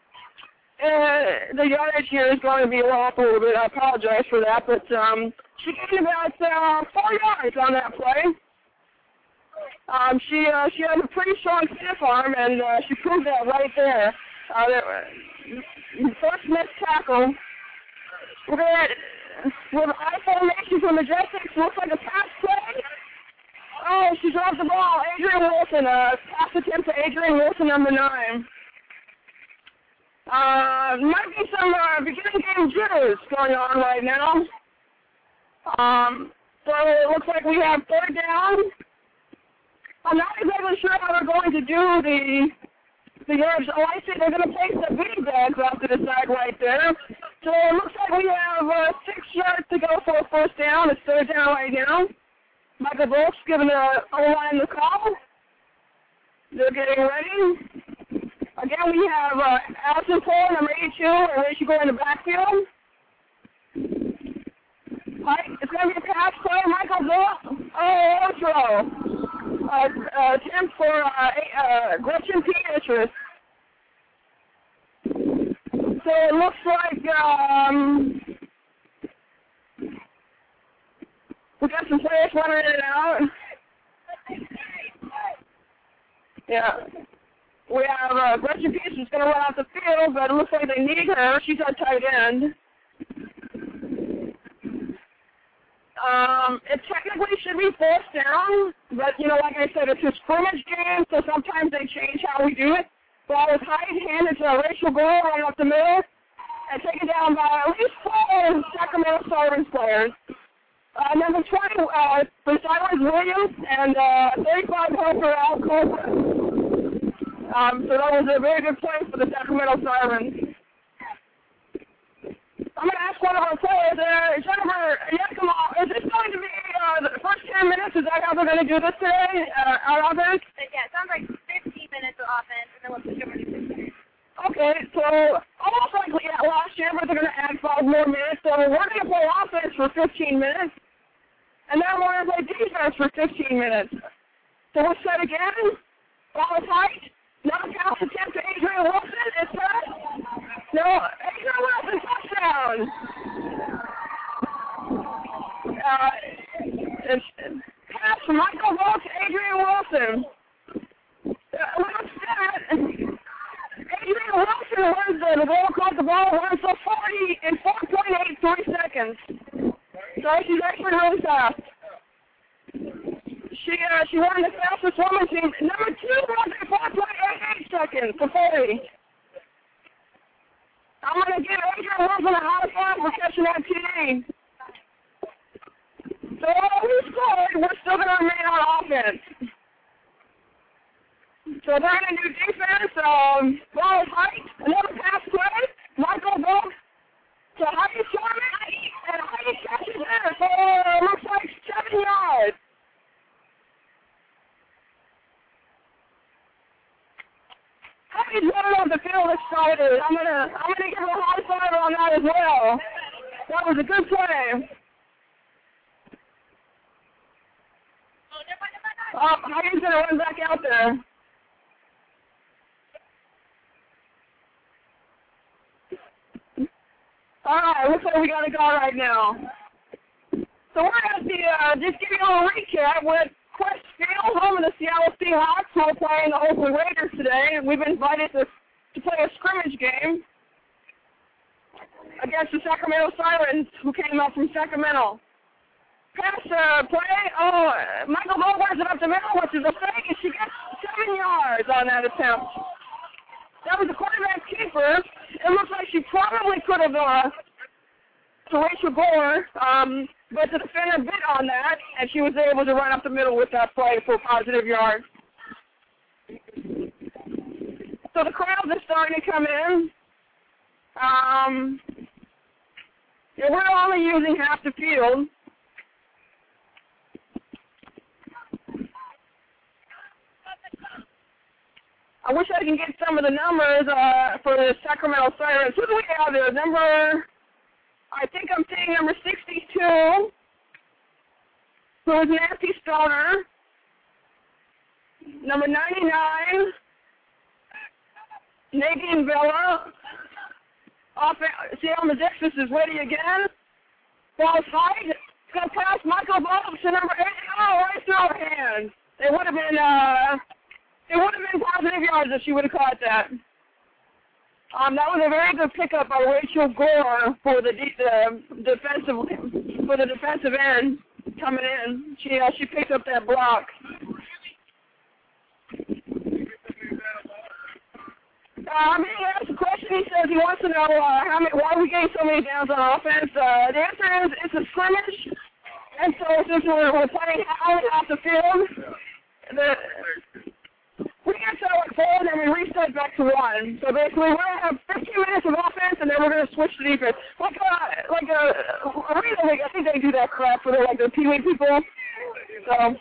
The yardage here is going to be off a little bit. I apologize for that, but she gained about 4 yards on that play. She has a pretty strong stiff arm, and she proved that right there. First missed tackle. We're going to, with high formation from Majestics, looks like a pass play. Oh, she dropped the ball. Adrian Wilson, pass attempt to Adrian Wilson, number 9. Might be some beginning game jitters going on right now. So it looks like we have 3rd down. I'm not exactly sure how they're going to do the yards. Oh, I see they're going to place the bean bags off to the side right there. So it looks like we have 6 yards to go for a first down. It's 3rd down right now. Michael Volk's giving the O-line the call. They're getting ready. Again, we have Allison Poole, number 82, and Rachel go in the backfield. It's going to be a pass play. Michael Volk. Oh, throw. Attempt for Gretchen Peters. So it looks like we got some players running it out. Yeah. We have Gretchen Peace who's going to run off the field, but it looks like they need her. She's our tight end. It technically should be fourth down, but, you know, like I said, it's a scrimmage game, so sometimes they change how we do it. Ball is high handed to Rachel Gore right up the middle and taken down by at least 4 Sacramento Sirens players. Number 20 for Cyrus Williams and 35 Harper Al Cobra. So that was a very good play for the Sacramento Sirens. I'm going to ask one of our players, Jennifer Yakima, is this going to be the first 10 minutes? Is that how they're going to do this today, our offense? Yeah, it sounds like 15 minutes of offense, and then we'll switch over to 15 minutes. Okay, so almost like last year, but they're going to add 5 more minutes. So we're going to play offense for 15 minutes, and then we're going to play defense for 15 minutes. So we'll set again. Ball is tight. Another pass attempt to Adrian Wilson. It's set. No, Adrian Wilson, touchdown. It's pass from Michael Volk to Adrian Wilson. What's that? Adrian Wilson runs the ball, caught the ball, runs the 40 in 4.83 seconds. So she's actually really fast. She won the fastest woman team. Number 2 runs in 4.88 seconds to 40. I'm going to give Adrian Wilson a high five for catching that TD. So we scored, we're still going to remain on offense. So they're going to do defense. Ball is height. Another pass play. Michael Volk to Heidi Sharman. And Heidi catches it for, looks like 7 yards. Heidi's running off the field excited. I'm gonna give her a high five on that as well. That was a good play. Heidi's gonna run back out there. All right, looks like we got a guy right now. So we're going to just give you a little recap with Quest Field, home of the Seattle Seahawks, who are playing the Oakland Raiders today. We've been invited to play a scrimmage game against the Sacramento Sirens, who came up from Sacramento. Pass play. Michael Moe runs it up the middle, which is a fake, and she gets 7 yards on that attempt. That was the quarterback keeper. It looks like she probably could have to Rachel Gore, but the defender bit on that, and she was able to run up the middle with that play for a positive yard. So the crowds are starting to come in. We're only using half the field. I wish I can get some of the numbers for the Sacramento Sirens. Who do we have there? I think I'm seeing number 62, who is Nancy Stoner. Number 99, Nadine Villa. Seattle Majestic is ready again. Ball's high. It's going to pass Michael Volk to number 8. Oh, right through her hand. It would have been positive yards if she would have caught that. That was a very good pickup by Rachel Gore for the defensive end coming in. She picked up that block. He asked a question. He says he wants to know why we getting so many downs on offense. The answer is it's a scrimmage, and so since we're playing only off the field, we get to like 4 and then we reset back to 1. So basically we're going to have 15 minutes of offense and then we're going to switch to defense. Like a arena league, I think they do that crap for the Pee-wee people. So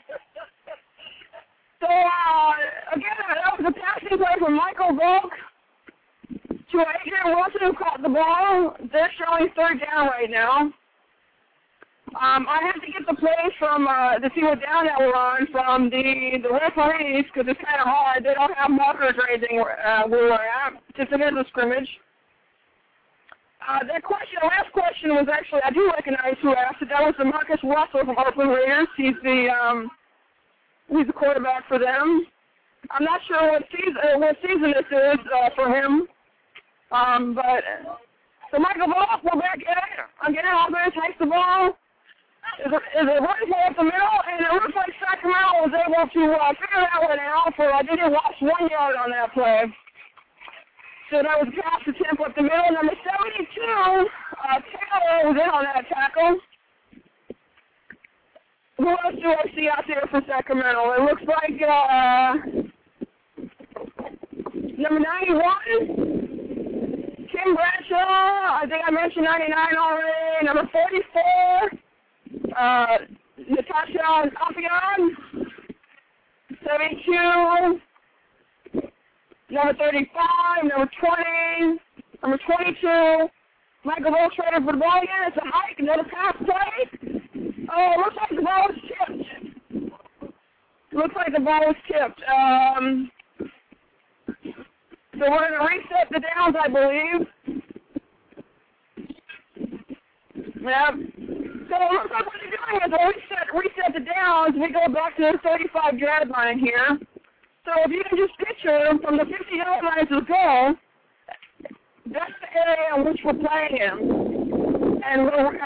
again, that was a passing play from Michael Volk to Adrian Wilson, who caught the ball. They're showing 3rd down right now. I have to get the plays from to see what down that we're on from the referees because it's kind of hard. They don't have markers or anything where we're at since it is a scrimmage. The last question was actually, I do recognize who asked it. That was Marcus Russell from Oakland Raiders. He's the quarterback for them. I'm not sure what season this is for him. But so Michael Volk will back in. Again, offense takes the ball. Is a running play up the middle, and it looks like Sacramento was able to figure that one out for they did lost 1 yard on that play. So that was a pass attempt up the middle. Number 72, Taylor was in on that tackle. Who else do I see out there for Sacramento? It looks like number 91, Kim Bradshaw. I think I mentioned 99 already. Number 44, Natasha Afion. 72. Number 35, number 20, number 22. Michael Volk traded for the ball again. It's a hike, another pass play. Oh, looks like the ball was tipped. Looks like the ball was tipped. So we're going to reset the downs, I believe. Yep. So it looks like what they're doing is we'll reset the downs. We go back to the 35-yard line here. So if you can just picture from the 50-yard line to the goal, that's the area in which we're playing in. And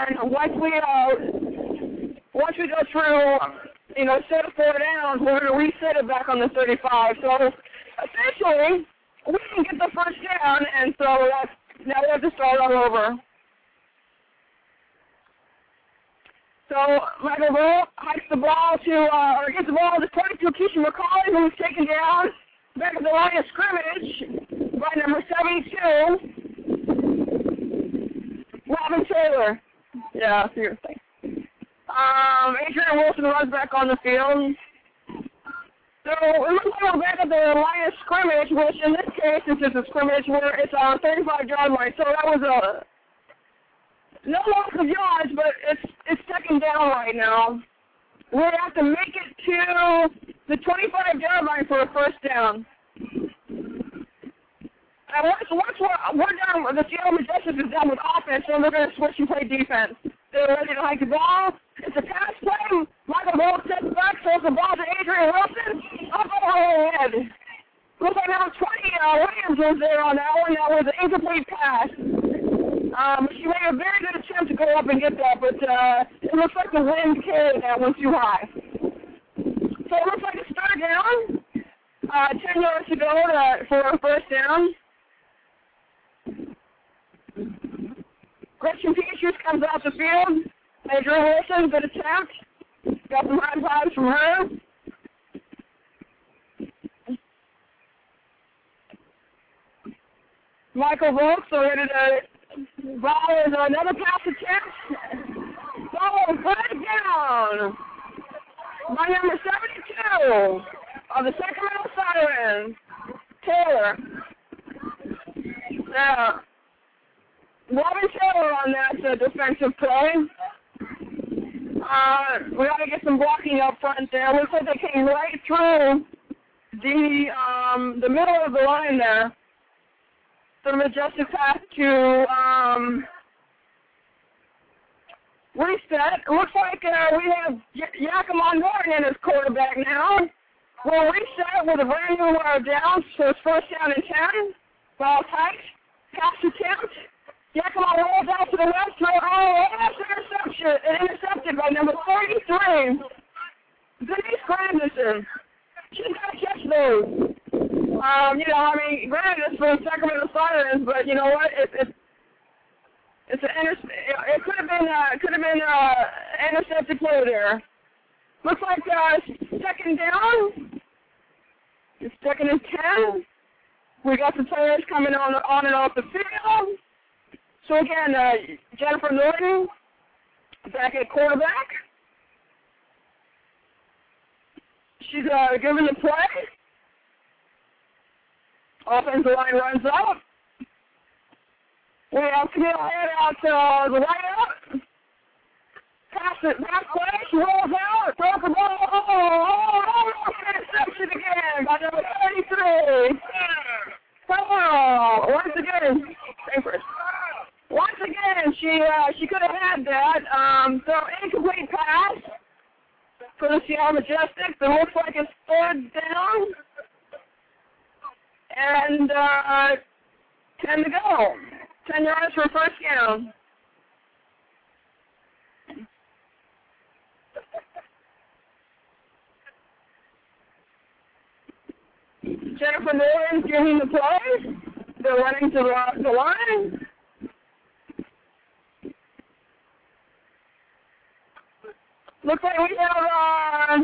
once we go through, set of 4 downs, we're going to reset it back on the 35. So essentially, we can get the first down, and so now we have to start all over. So Michael Volk hikes the ball or gets the ball to 22, Keisha McCauley, who's taken down back at the line of scrimmage by number 72, Robin Taylor. Yeah, seriously. Adrian Wilson runs back on the field. So it looks like we're back at the line of scrimmage, which in this case, since it's a scrimmage, where it's on 35-yard line. So that was no loss of yards, but it's second down right now. We have to make it to the 25-yard line for a first down. And once we're done, the Seattle Majestic is done with offense, so they're going to switch and play defense. They're ready to hike the ball. It's a pass play. Michael Volk steps back, throws the ball to Adrian Wilson. Up over her head. Looks like number 20, Williams was there on that one. That was an incomplete pass. She made a very good attempt to go up and get that, but it looks like the wind carried that one too high. So it looks like it's third down. 10 yards to go for a first down. Gretchen Peters comes off the field. Adrian Wilson, good attempt. Got some high fives from her. Michael Volk, so ready to ball is another pass attempt. Ball is put down by number 72 of the Sacramento Sirens, Taylor. Robin Taylor on that defensive play. We got to get some blocking up front there. Looks like they came right through the middle of the line there. So the Majestic pass to reset. It looks like we have Yakima Norton as quarterback now. We'll reset with a brand new down, so it's first down and 10. Ball tight. Pass attempt. Yakima rolls out to the left. That's interception. Intercepted by number 33, Denise Granderson. She's got to catch those. Granted, it's for the Sacramento Sirens, but you know what? It could have been intercepted play there. Looks like second down. It's second and 10. We got the players coming on and off the field. So again, Jennifer Norton back at quarterback. She's giving the play. Offensive line runs up. We have Camille Head out to the right up. Pass it, back play, she rolls out, throws the ball, interception again by number 33. Once again, she could have had that. So incomplete pass for the Seattle Majestic. It looks like it's third down. And 10 to go. 10 yards for first down. Jennifer Nolan's giving the play. They're running to the line. Looks like we have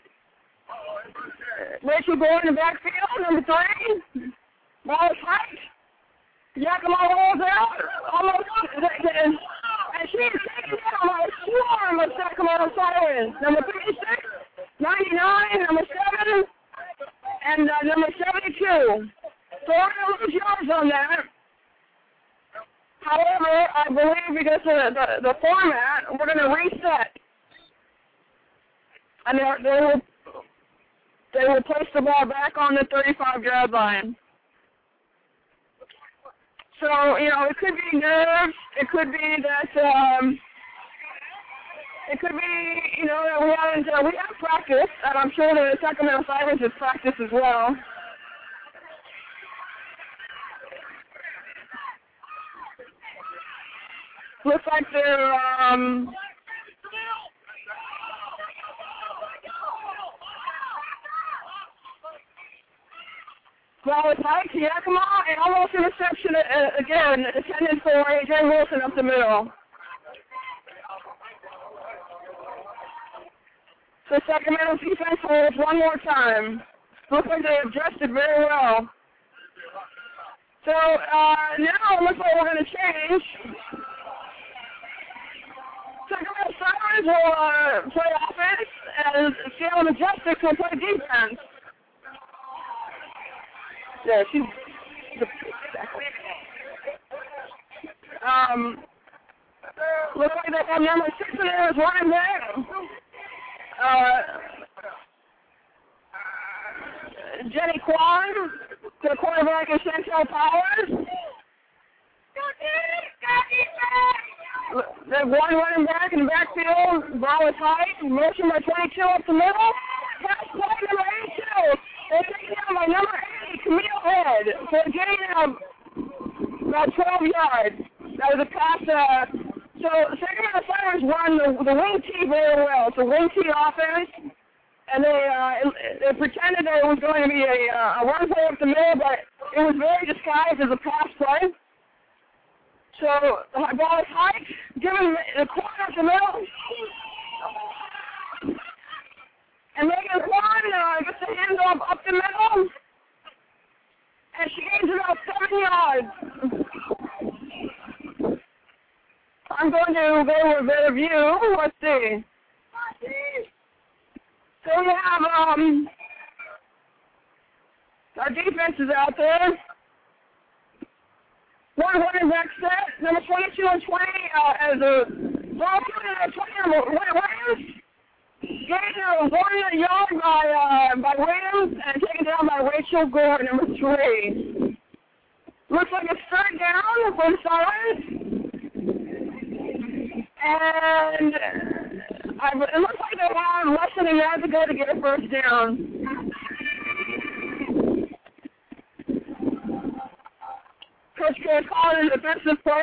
Rachel going in the backfield, number 3. Ball is high. Yakima rolls out. Almost. And she is taking down by a swarm of Sacramento Sirens. Number 36, 99, number 7, and number 72. So we're going to lose yards on that. However, I believe because of the format, we're going to reset. And they will place the ball back on the 35-yard line. So, you know, it could be nerves. It could be that, it could be, you know, that we have practice, and I'm sure the Sacramento Sirens has practiced as well. Looks like they're, well, it's high to Yakima, and almost interception again, intended for A.J. Wilson up the middle. So Sacramento's defense holds one more time. Looks like they adjusted very well. So now it looks like we're going to change. Sacramento Sirens will play offense, and Seattle Majestics will play defense. Yeah, she's exactly. Looks like they have number 6 in there as running back. Jenny Kwan, the quarterback is Chantel Powers. There's one running back in the backfield. Ball is high. Motion by 22 up the middle. Pass play number 82. They're taken down by number 80, Camille Head. So they're getting about 12 yards. That was a pass. So Sacramento Sirens run the wing T very well. It's a wing T offense. And they pretended that it was going to be a run play up the middle, but it was very disguised as a pass play. So the ball is high, given the corner up the middle. And Megan Kwan gets the handoff up the middle. And she gains about 7 yards. I'm going to go with a better view. Let's see. So we have our defense is out there. One running back set, number 22 and 20 as a ball at 20 number Williams. Gained 1 yard by Williams and taken down by Rachel Gore, number 3. Looks like it's third down for the Sirens. And it looks like they have less than a yard to go to get a first down. Coach K calling a defensive play.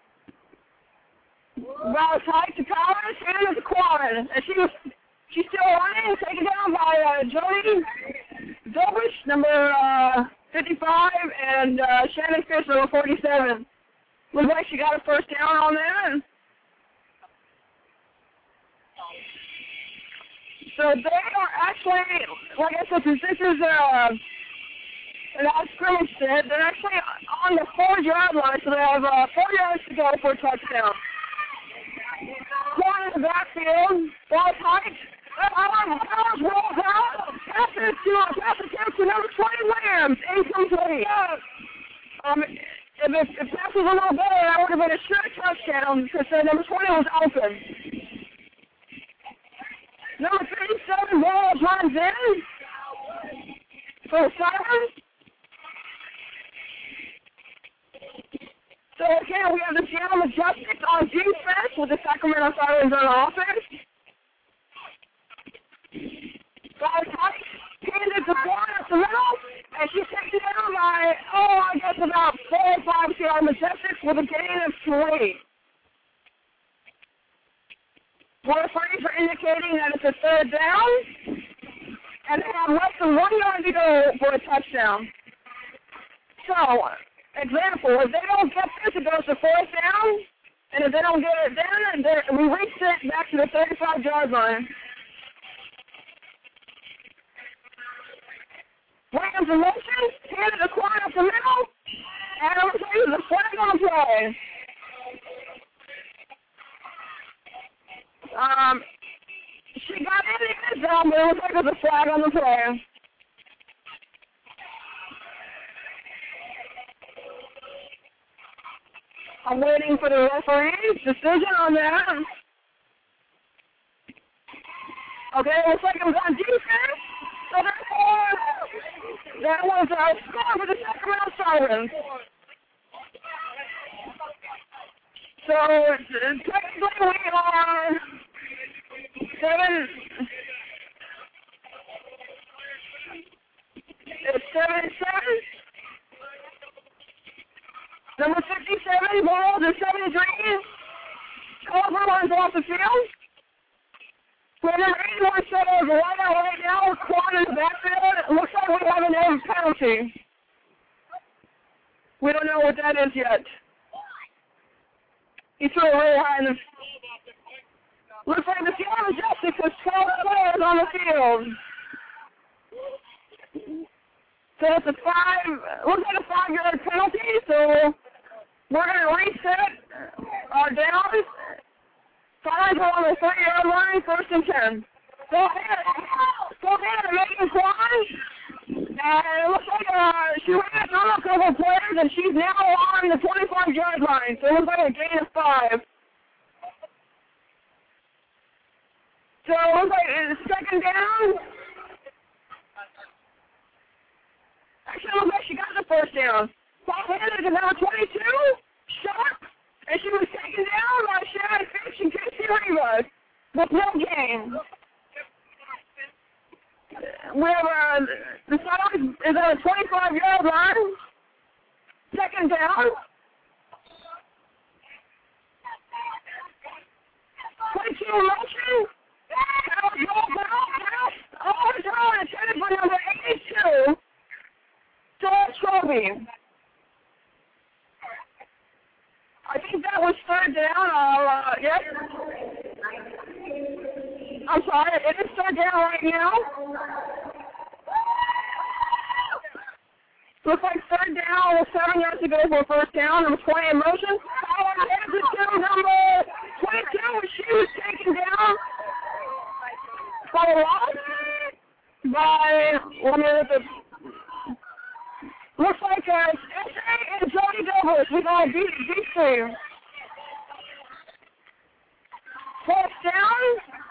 Ball is high to Powers, and it's a quad. And she's still running, taken down by Jody Dobish, number 55, and Shannon Fish, number 47. Looks like she got a first down on that. So they are actually, like I said, since this is an off-scrimmage set, they're actually on the 4-yard line, so they have 4 yards to go for a touchdown. Corner in the backfield, ball tight. Powers rolls out. Pass attempt to number 20 Williams. Incomplete. If the pass was a little better, that would have been a sure touchdown because number 20 was open. Number 37 Walls runs in for the Sirens. So again, we have the Seattle Majestics on defense with the Sacramento Sirens on offense. Ball tight, handed to Kwan at the middle, and she's taken down by indicating that it's a third down, and they have less than 1 yard to go for a touchdown. So, example, if they don't get this, it goes to fourth down, and if they don't get it then we reset back to the 35-yard line. Williams in motion, handed the corner up the middle, and it looks like there's a flag on the play. She got in the end zone, but it looks like there's a flag on the play. I'm waiting for the referee's decision on that. Okay, it looks like it was on defense. So therefore, that was a score for the Sacramento Sirens. So technically we are 7. It's 7-7. Number 57, ball to 73. Culver runs off the field. Number 81 settles right out right now. Quad in the backfield. It looks like we have an penalty. We don't know what that is yet. He threw it really high in the... Looks like the field is adjusted because 12 players on the field. So it's looks like a 5-yard penalty, so we're going to reset our downs. Fires are on the 3-yard line, 1st and 10. Go ahead and make it fly. And it looks like she ran through a couple of players, and she's now on the 25-yard line. So it looks like a gain of 5. So it looks like it's 2nd down. Actually, it looks like she got the 1st down. Ball-handed to number 22, Sharp, and she was taken down by Shannon Finch and Casey Rivas with no gain. We have the side is on a 25-yard line. 2nd down. 22 motion. Overthrow intended for number 82. George Trophy. I think that was 3rd down. Yes. I'm sorry, it is 3rd down right now. Looks like 3rd down with 7 yards to go for 1st down. Number 20 in motion. Here's it to number 22. She was taken down by a lot. Looks like S.A. and Jody Douglas. We're going to beat these two. 4th down.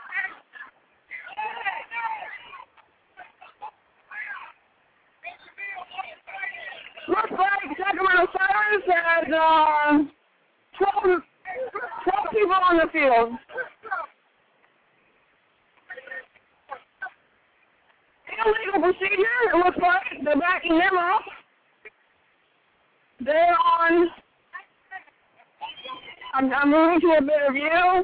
Looks like Sacramento Sirens has 12 people on the field. Illegal procedure. It looks like they're backing them up. They're on. I'm moving to a better view.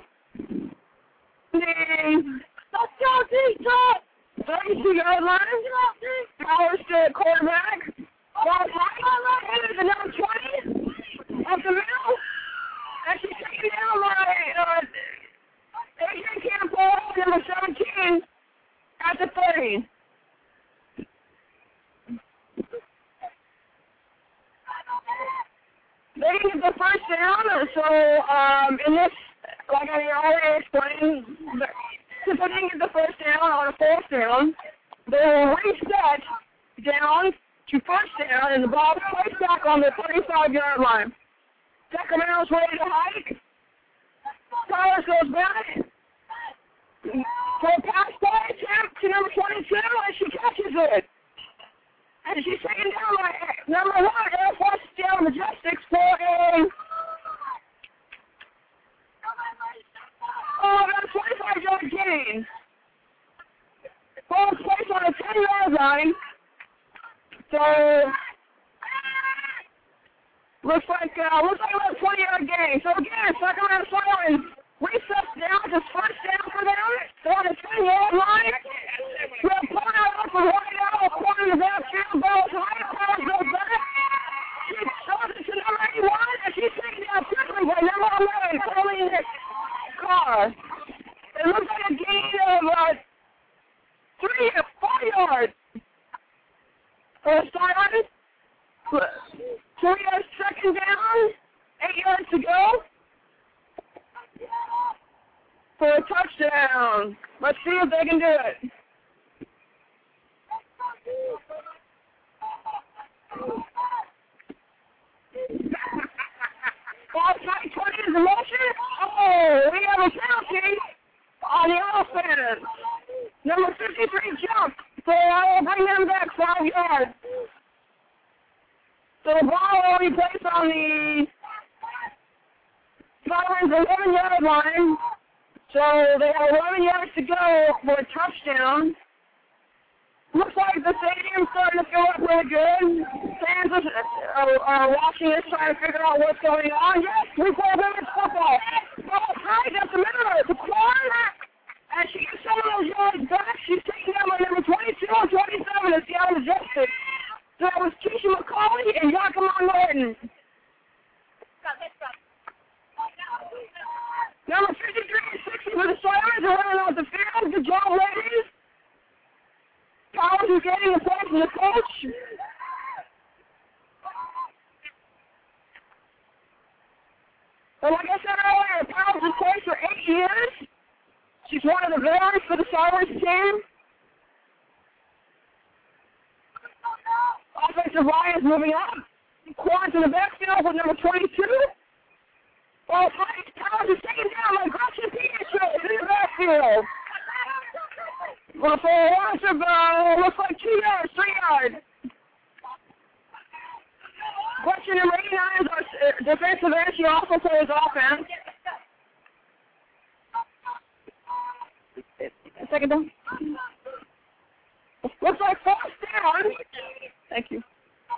Let's go, D-Top. 32-yard line. Powers to quarterback. Ball right into the number 20. Up the middle. And she's taken down by Adrian Campbell, number 17, at the 30. They didn't get the 1st down, so in this, like I already explained, since they didn't get the 1st down on a 4th down, they will reset down to 1st down, and the ball is placed back on the 35-yard line. Sacramento's ready to hike. Tyler goes back for a pass play attempt to number 22, and she catches it. And she's taken down by number 1, Air Force Steel Majestics for a 25-yard gain. Ball is placed on the 10-yard line. So looks like a 20-yard gain. So again, Sacramento Sirens Recess down, just first down for them. They're on the 20-yard line. We'll pull it out for right out, corner of the backfield. Ball is high, ball goes back. She throws it to number 81, and she's taken down quickly by number 11, Colleen Carr. It looks like a gain of 4 yards. For the sideline. 2 yards, second down. 8 yards to go. For a touchdown. Let's see if they can do it. Ball tight, 20 is in motion. Oh, we have a penalty on the offense. Number 53 jumped. So I will bring them back 5 yards. So the ball will be placed on the Simon's 11-yard line. So they have 11 yards to go for a touchdown. Looks like the stadium's starting to fill up really good. Fans are watching this, trying to figure out what's going on. Yes, we play women's football. Ball tight up the middle. The corner. And she gets some of those yards back. She's taking down by number 22 and 27 as Seattle adjusted. So that was Keisha McCauley and Yakima Norton. Number 53 and 60 for the Sirens are running off the field. Good job, ladies. Powers is getting a play from the coach. And like I said earlier, Powers has played for 8 years. She's one of the veterans for the Sirens team. Offensive line is moving up. Quads in the backfield with number 22. Ball tight. Powers is taken down by Gretchen Peterson in the backfield. Well, for a loss of, looks like 2 yards, 3 yards. Question number 89 is our defensive end. She also plays offense. Second down. Looks like fourth down. Thank you.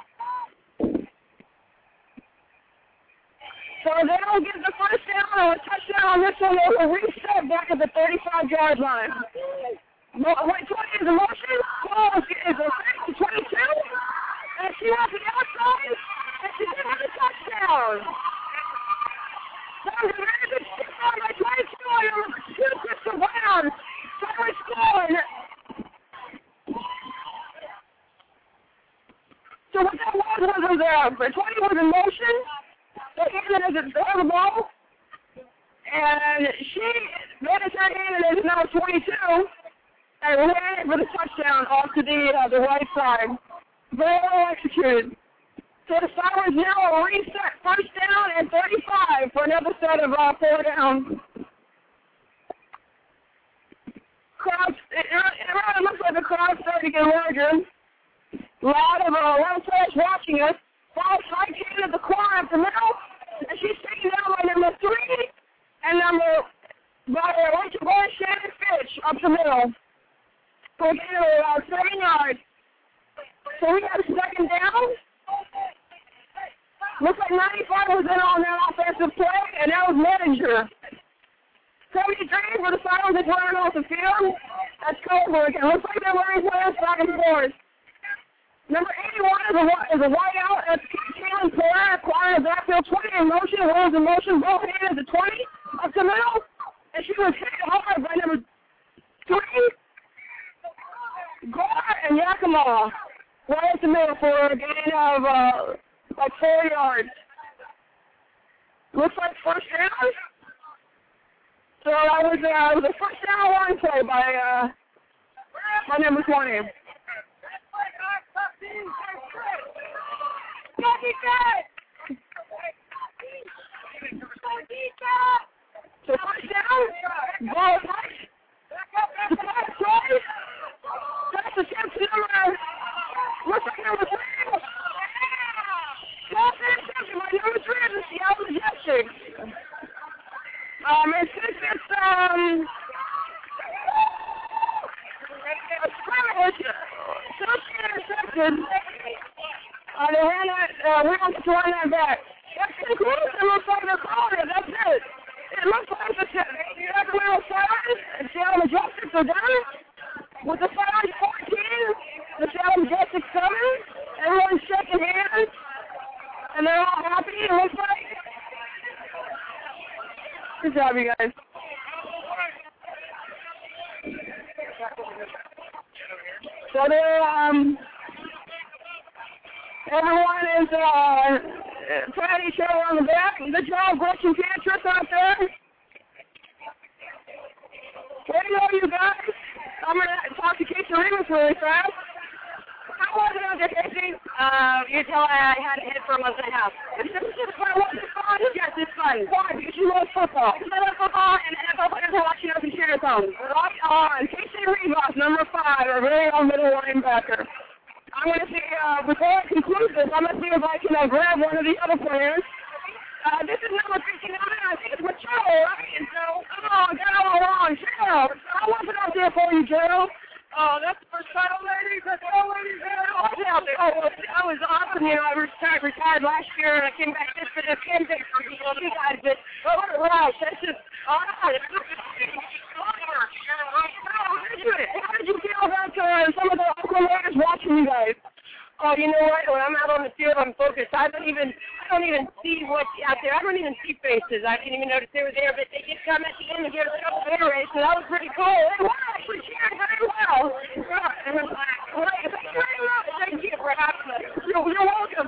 So they'll get the first down or a touchdown on this one. They will reset back at the 35-yard line. White 20 is in motion. Ball is a 22. And she went to the outside. And she did have a touchdown. That was a very good stick on by 22 on number 2, Crystal Brown. Sorry, scoring. So what that was 20 was in motion. They handed it as the ball. And she made it her hand as number 22. And ran it for the touchdown off to the right side. Very well executed. So the Sirens now will reset first down and 35 for another set of 4 down. It really looks like the crowd's starting to get larger. A lot of players watching us. Ball tight at the corner up the middle. And she's taken down by number 3 and by Rachel Boy Shannon Fitch up the middle. For about 7 yards. So we got a second down. Looks like 95 was in on that offensive play, and that was Manager. 73 for the Sirens is running off the field. That's Coburg. It looks like they're running players back and forth. Number 81 is a wide out. That's Caitlin Porter acquiring the backfield. 20 in motion. Williams in motion. Both hands at the 20 up the middle. And she was hit hard by number 3. Gore and Yakima right up the middle for a gain of like 4 yards. Looks like first down. So that was a first down line play by number 20. So first down. Ball right. The pass twice. That's the same number. Looks like number 3. Ball interception by number 3 is the Seattle Majestic. And since it's a scrimmage, so she intercepted. They ran that. We don't get to run that back. That's conclusive. It looks like they're calling it. That's it. it looks like the Sacramento Sirens and Seattle Majestics are done. With the Sirens 14, the Seattle Majestics 7. Everyone's shaking hands, and they're all happy, it looks like. Good job, you guys. So everyone is patting each other on the back. Good job, Gretchen Cantress out there. Way to go, you guys. I'm going to talk to Casey Remus really fast. How was it out there, Casey? You tell I had to hit for a month and a half. Was it fun? Yes, it's fun. Why? Because you love football. Because I love football and NFL players are watching us and cheering us on. Right on. Casey Remus, number 5, our very own middle linebacker. I'm going to see, before I conclude this, I'm going to see if I can grab one of the other players. This is number 59. I think it's Machado, right? And so, I got it all wrong. Gerald, how was it out there for you, Gerald? Oh, that's the first title, ladies. That's all, ladies. Oh, I was awesome. You know, I retired last year, and I came back for this campaign for you guys. But what a rush! That's just How did you feel about some of the Oakland Raiders watching you guys? oh, you know what? When I'm out on the field, I'm focused. I don't even see what's out there. I don't even see faces. I didn't even notice they were there, but they did come at the end and give us a couple of race, so that was pretty cool. They were actually cheering very well. Thank you for having us. You're welcome.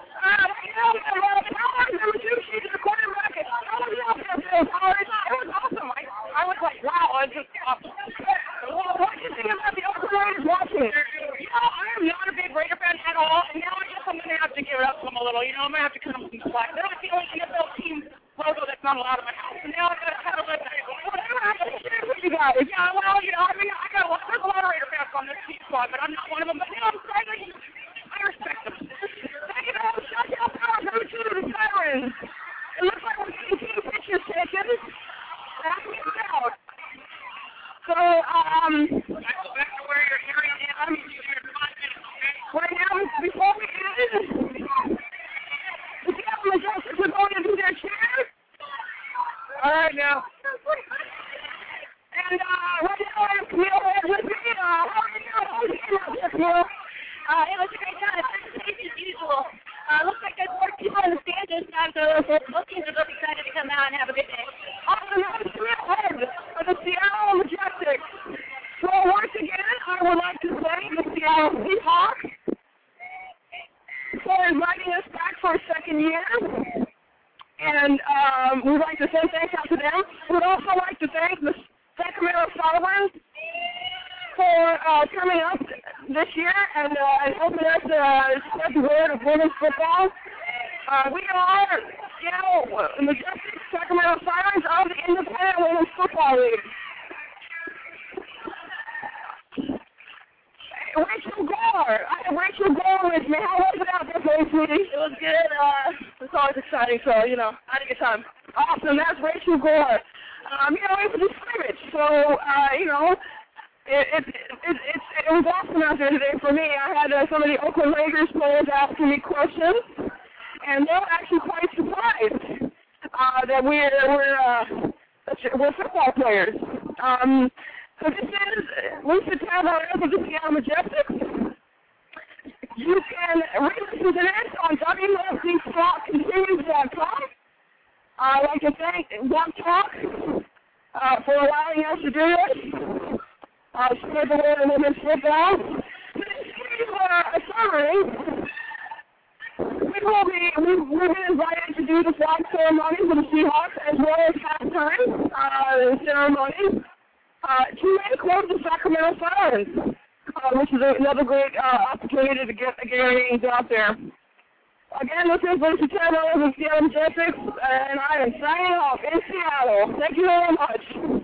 Number 2, she's the quarterback. How was it out there, Bill Collins? It was awesome. I was like, wow, I just awesome. What do you think about the Oakland Raiders watching? You know, I am not a big Raider fan at all, and now I guess I'm going to have to give it up to them a little. You know, I'm going to have to cut them some slack. They're like the only NFL team logo that's not allowed in my house, and now I got to kind of let that go. Whatever, I'm going to share with you guys. Yeah, well, you know, I mean, there's a lot of Raider fans on this team squad, but I'm not one of them. But, you know, I respect them. Thank you, Chantel Powers, number 2 to the Sirens. It looks like we're getting team pictures taken. That's me out. So, back to where you're hearing it. I'm here 5 minutes, okay? right now, before we end, the Seattle Majestics are going to do their cheer. All right, now. And right now, I have Camille with me. How are you doing? Camille? It was a great time. It's as usual. Looks like there's more people in the stands this time, so looking to look excited to come out and have a good day. Awesome. That was Camille Head of the Seattle Majestics. So once again, I would like to thank the Seattle Seahawks for inviting us back for a second year. And we'd like to send thanks out to them. We'd also like to thank the Sacramento Sirens for coming up this year and helping us spread the word of women's football. We are, Majestic Sacramento Sirens of the Independent Women's Football League. Rachel Gore with me. How was it out there, sweetie? It was good. It's always exciting, so, you know, I had a good time. Awesome. That's Rachel Gore. It was a scrimmage, so, it was awesome out there today for me. I had some of the Oakland Raiders players asking me questions, and they were actually quite surprised that we're football players. So this is Lisa Tavares of the Seattle Majestics. You can re-listen to this on WFCSportsContinues.com. I'd like to thank Block Talk for allowing us to do this. Spread the word of women's football. To give you a summary, we've been invited to do the flag ceremony for the Seahawks as well as halftime ceremony to include the Sacramento Sirens, which is another great opportunity to get the games out there. Again, this is Lisa Taylor of the Seattle Majestics, and I am signing off in Seattle. Thank you very much.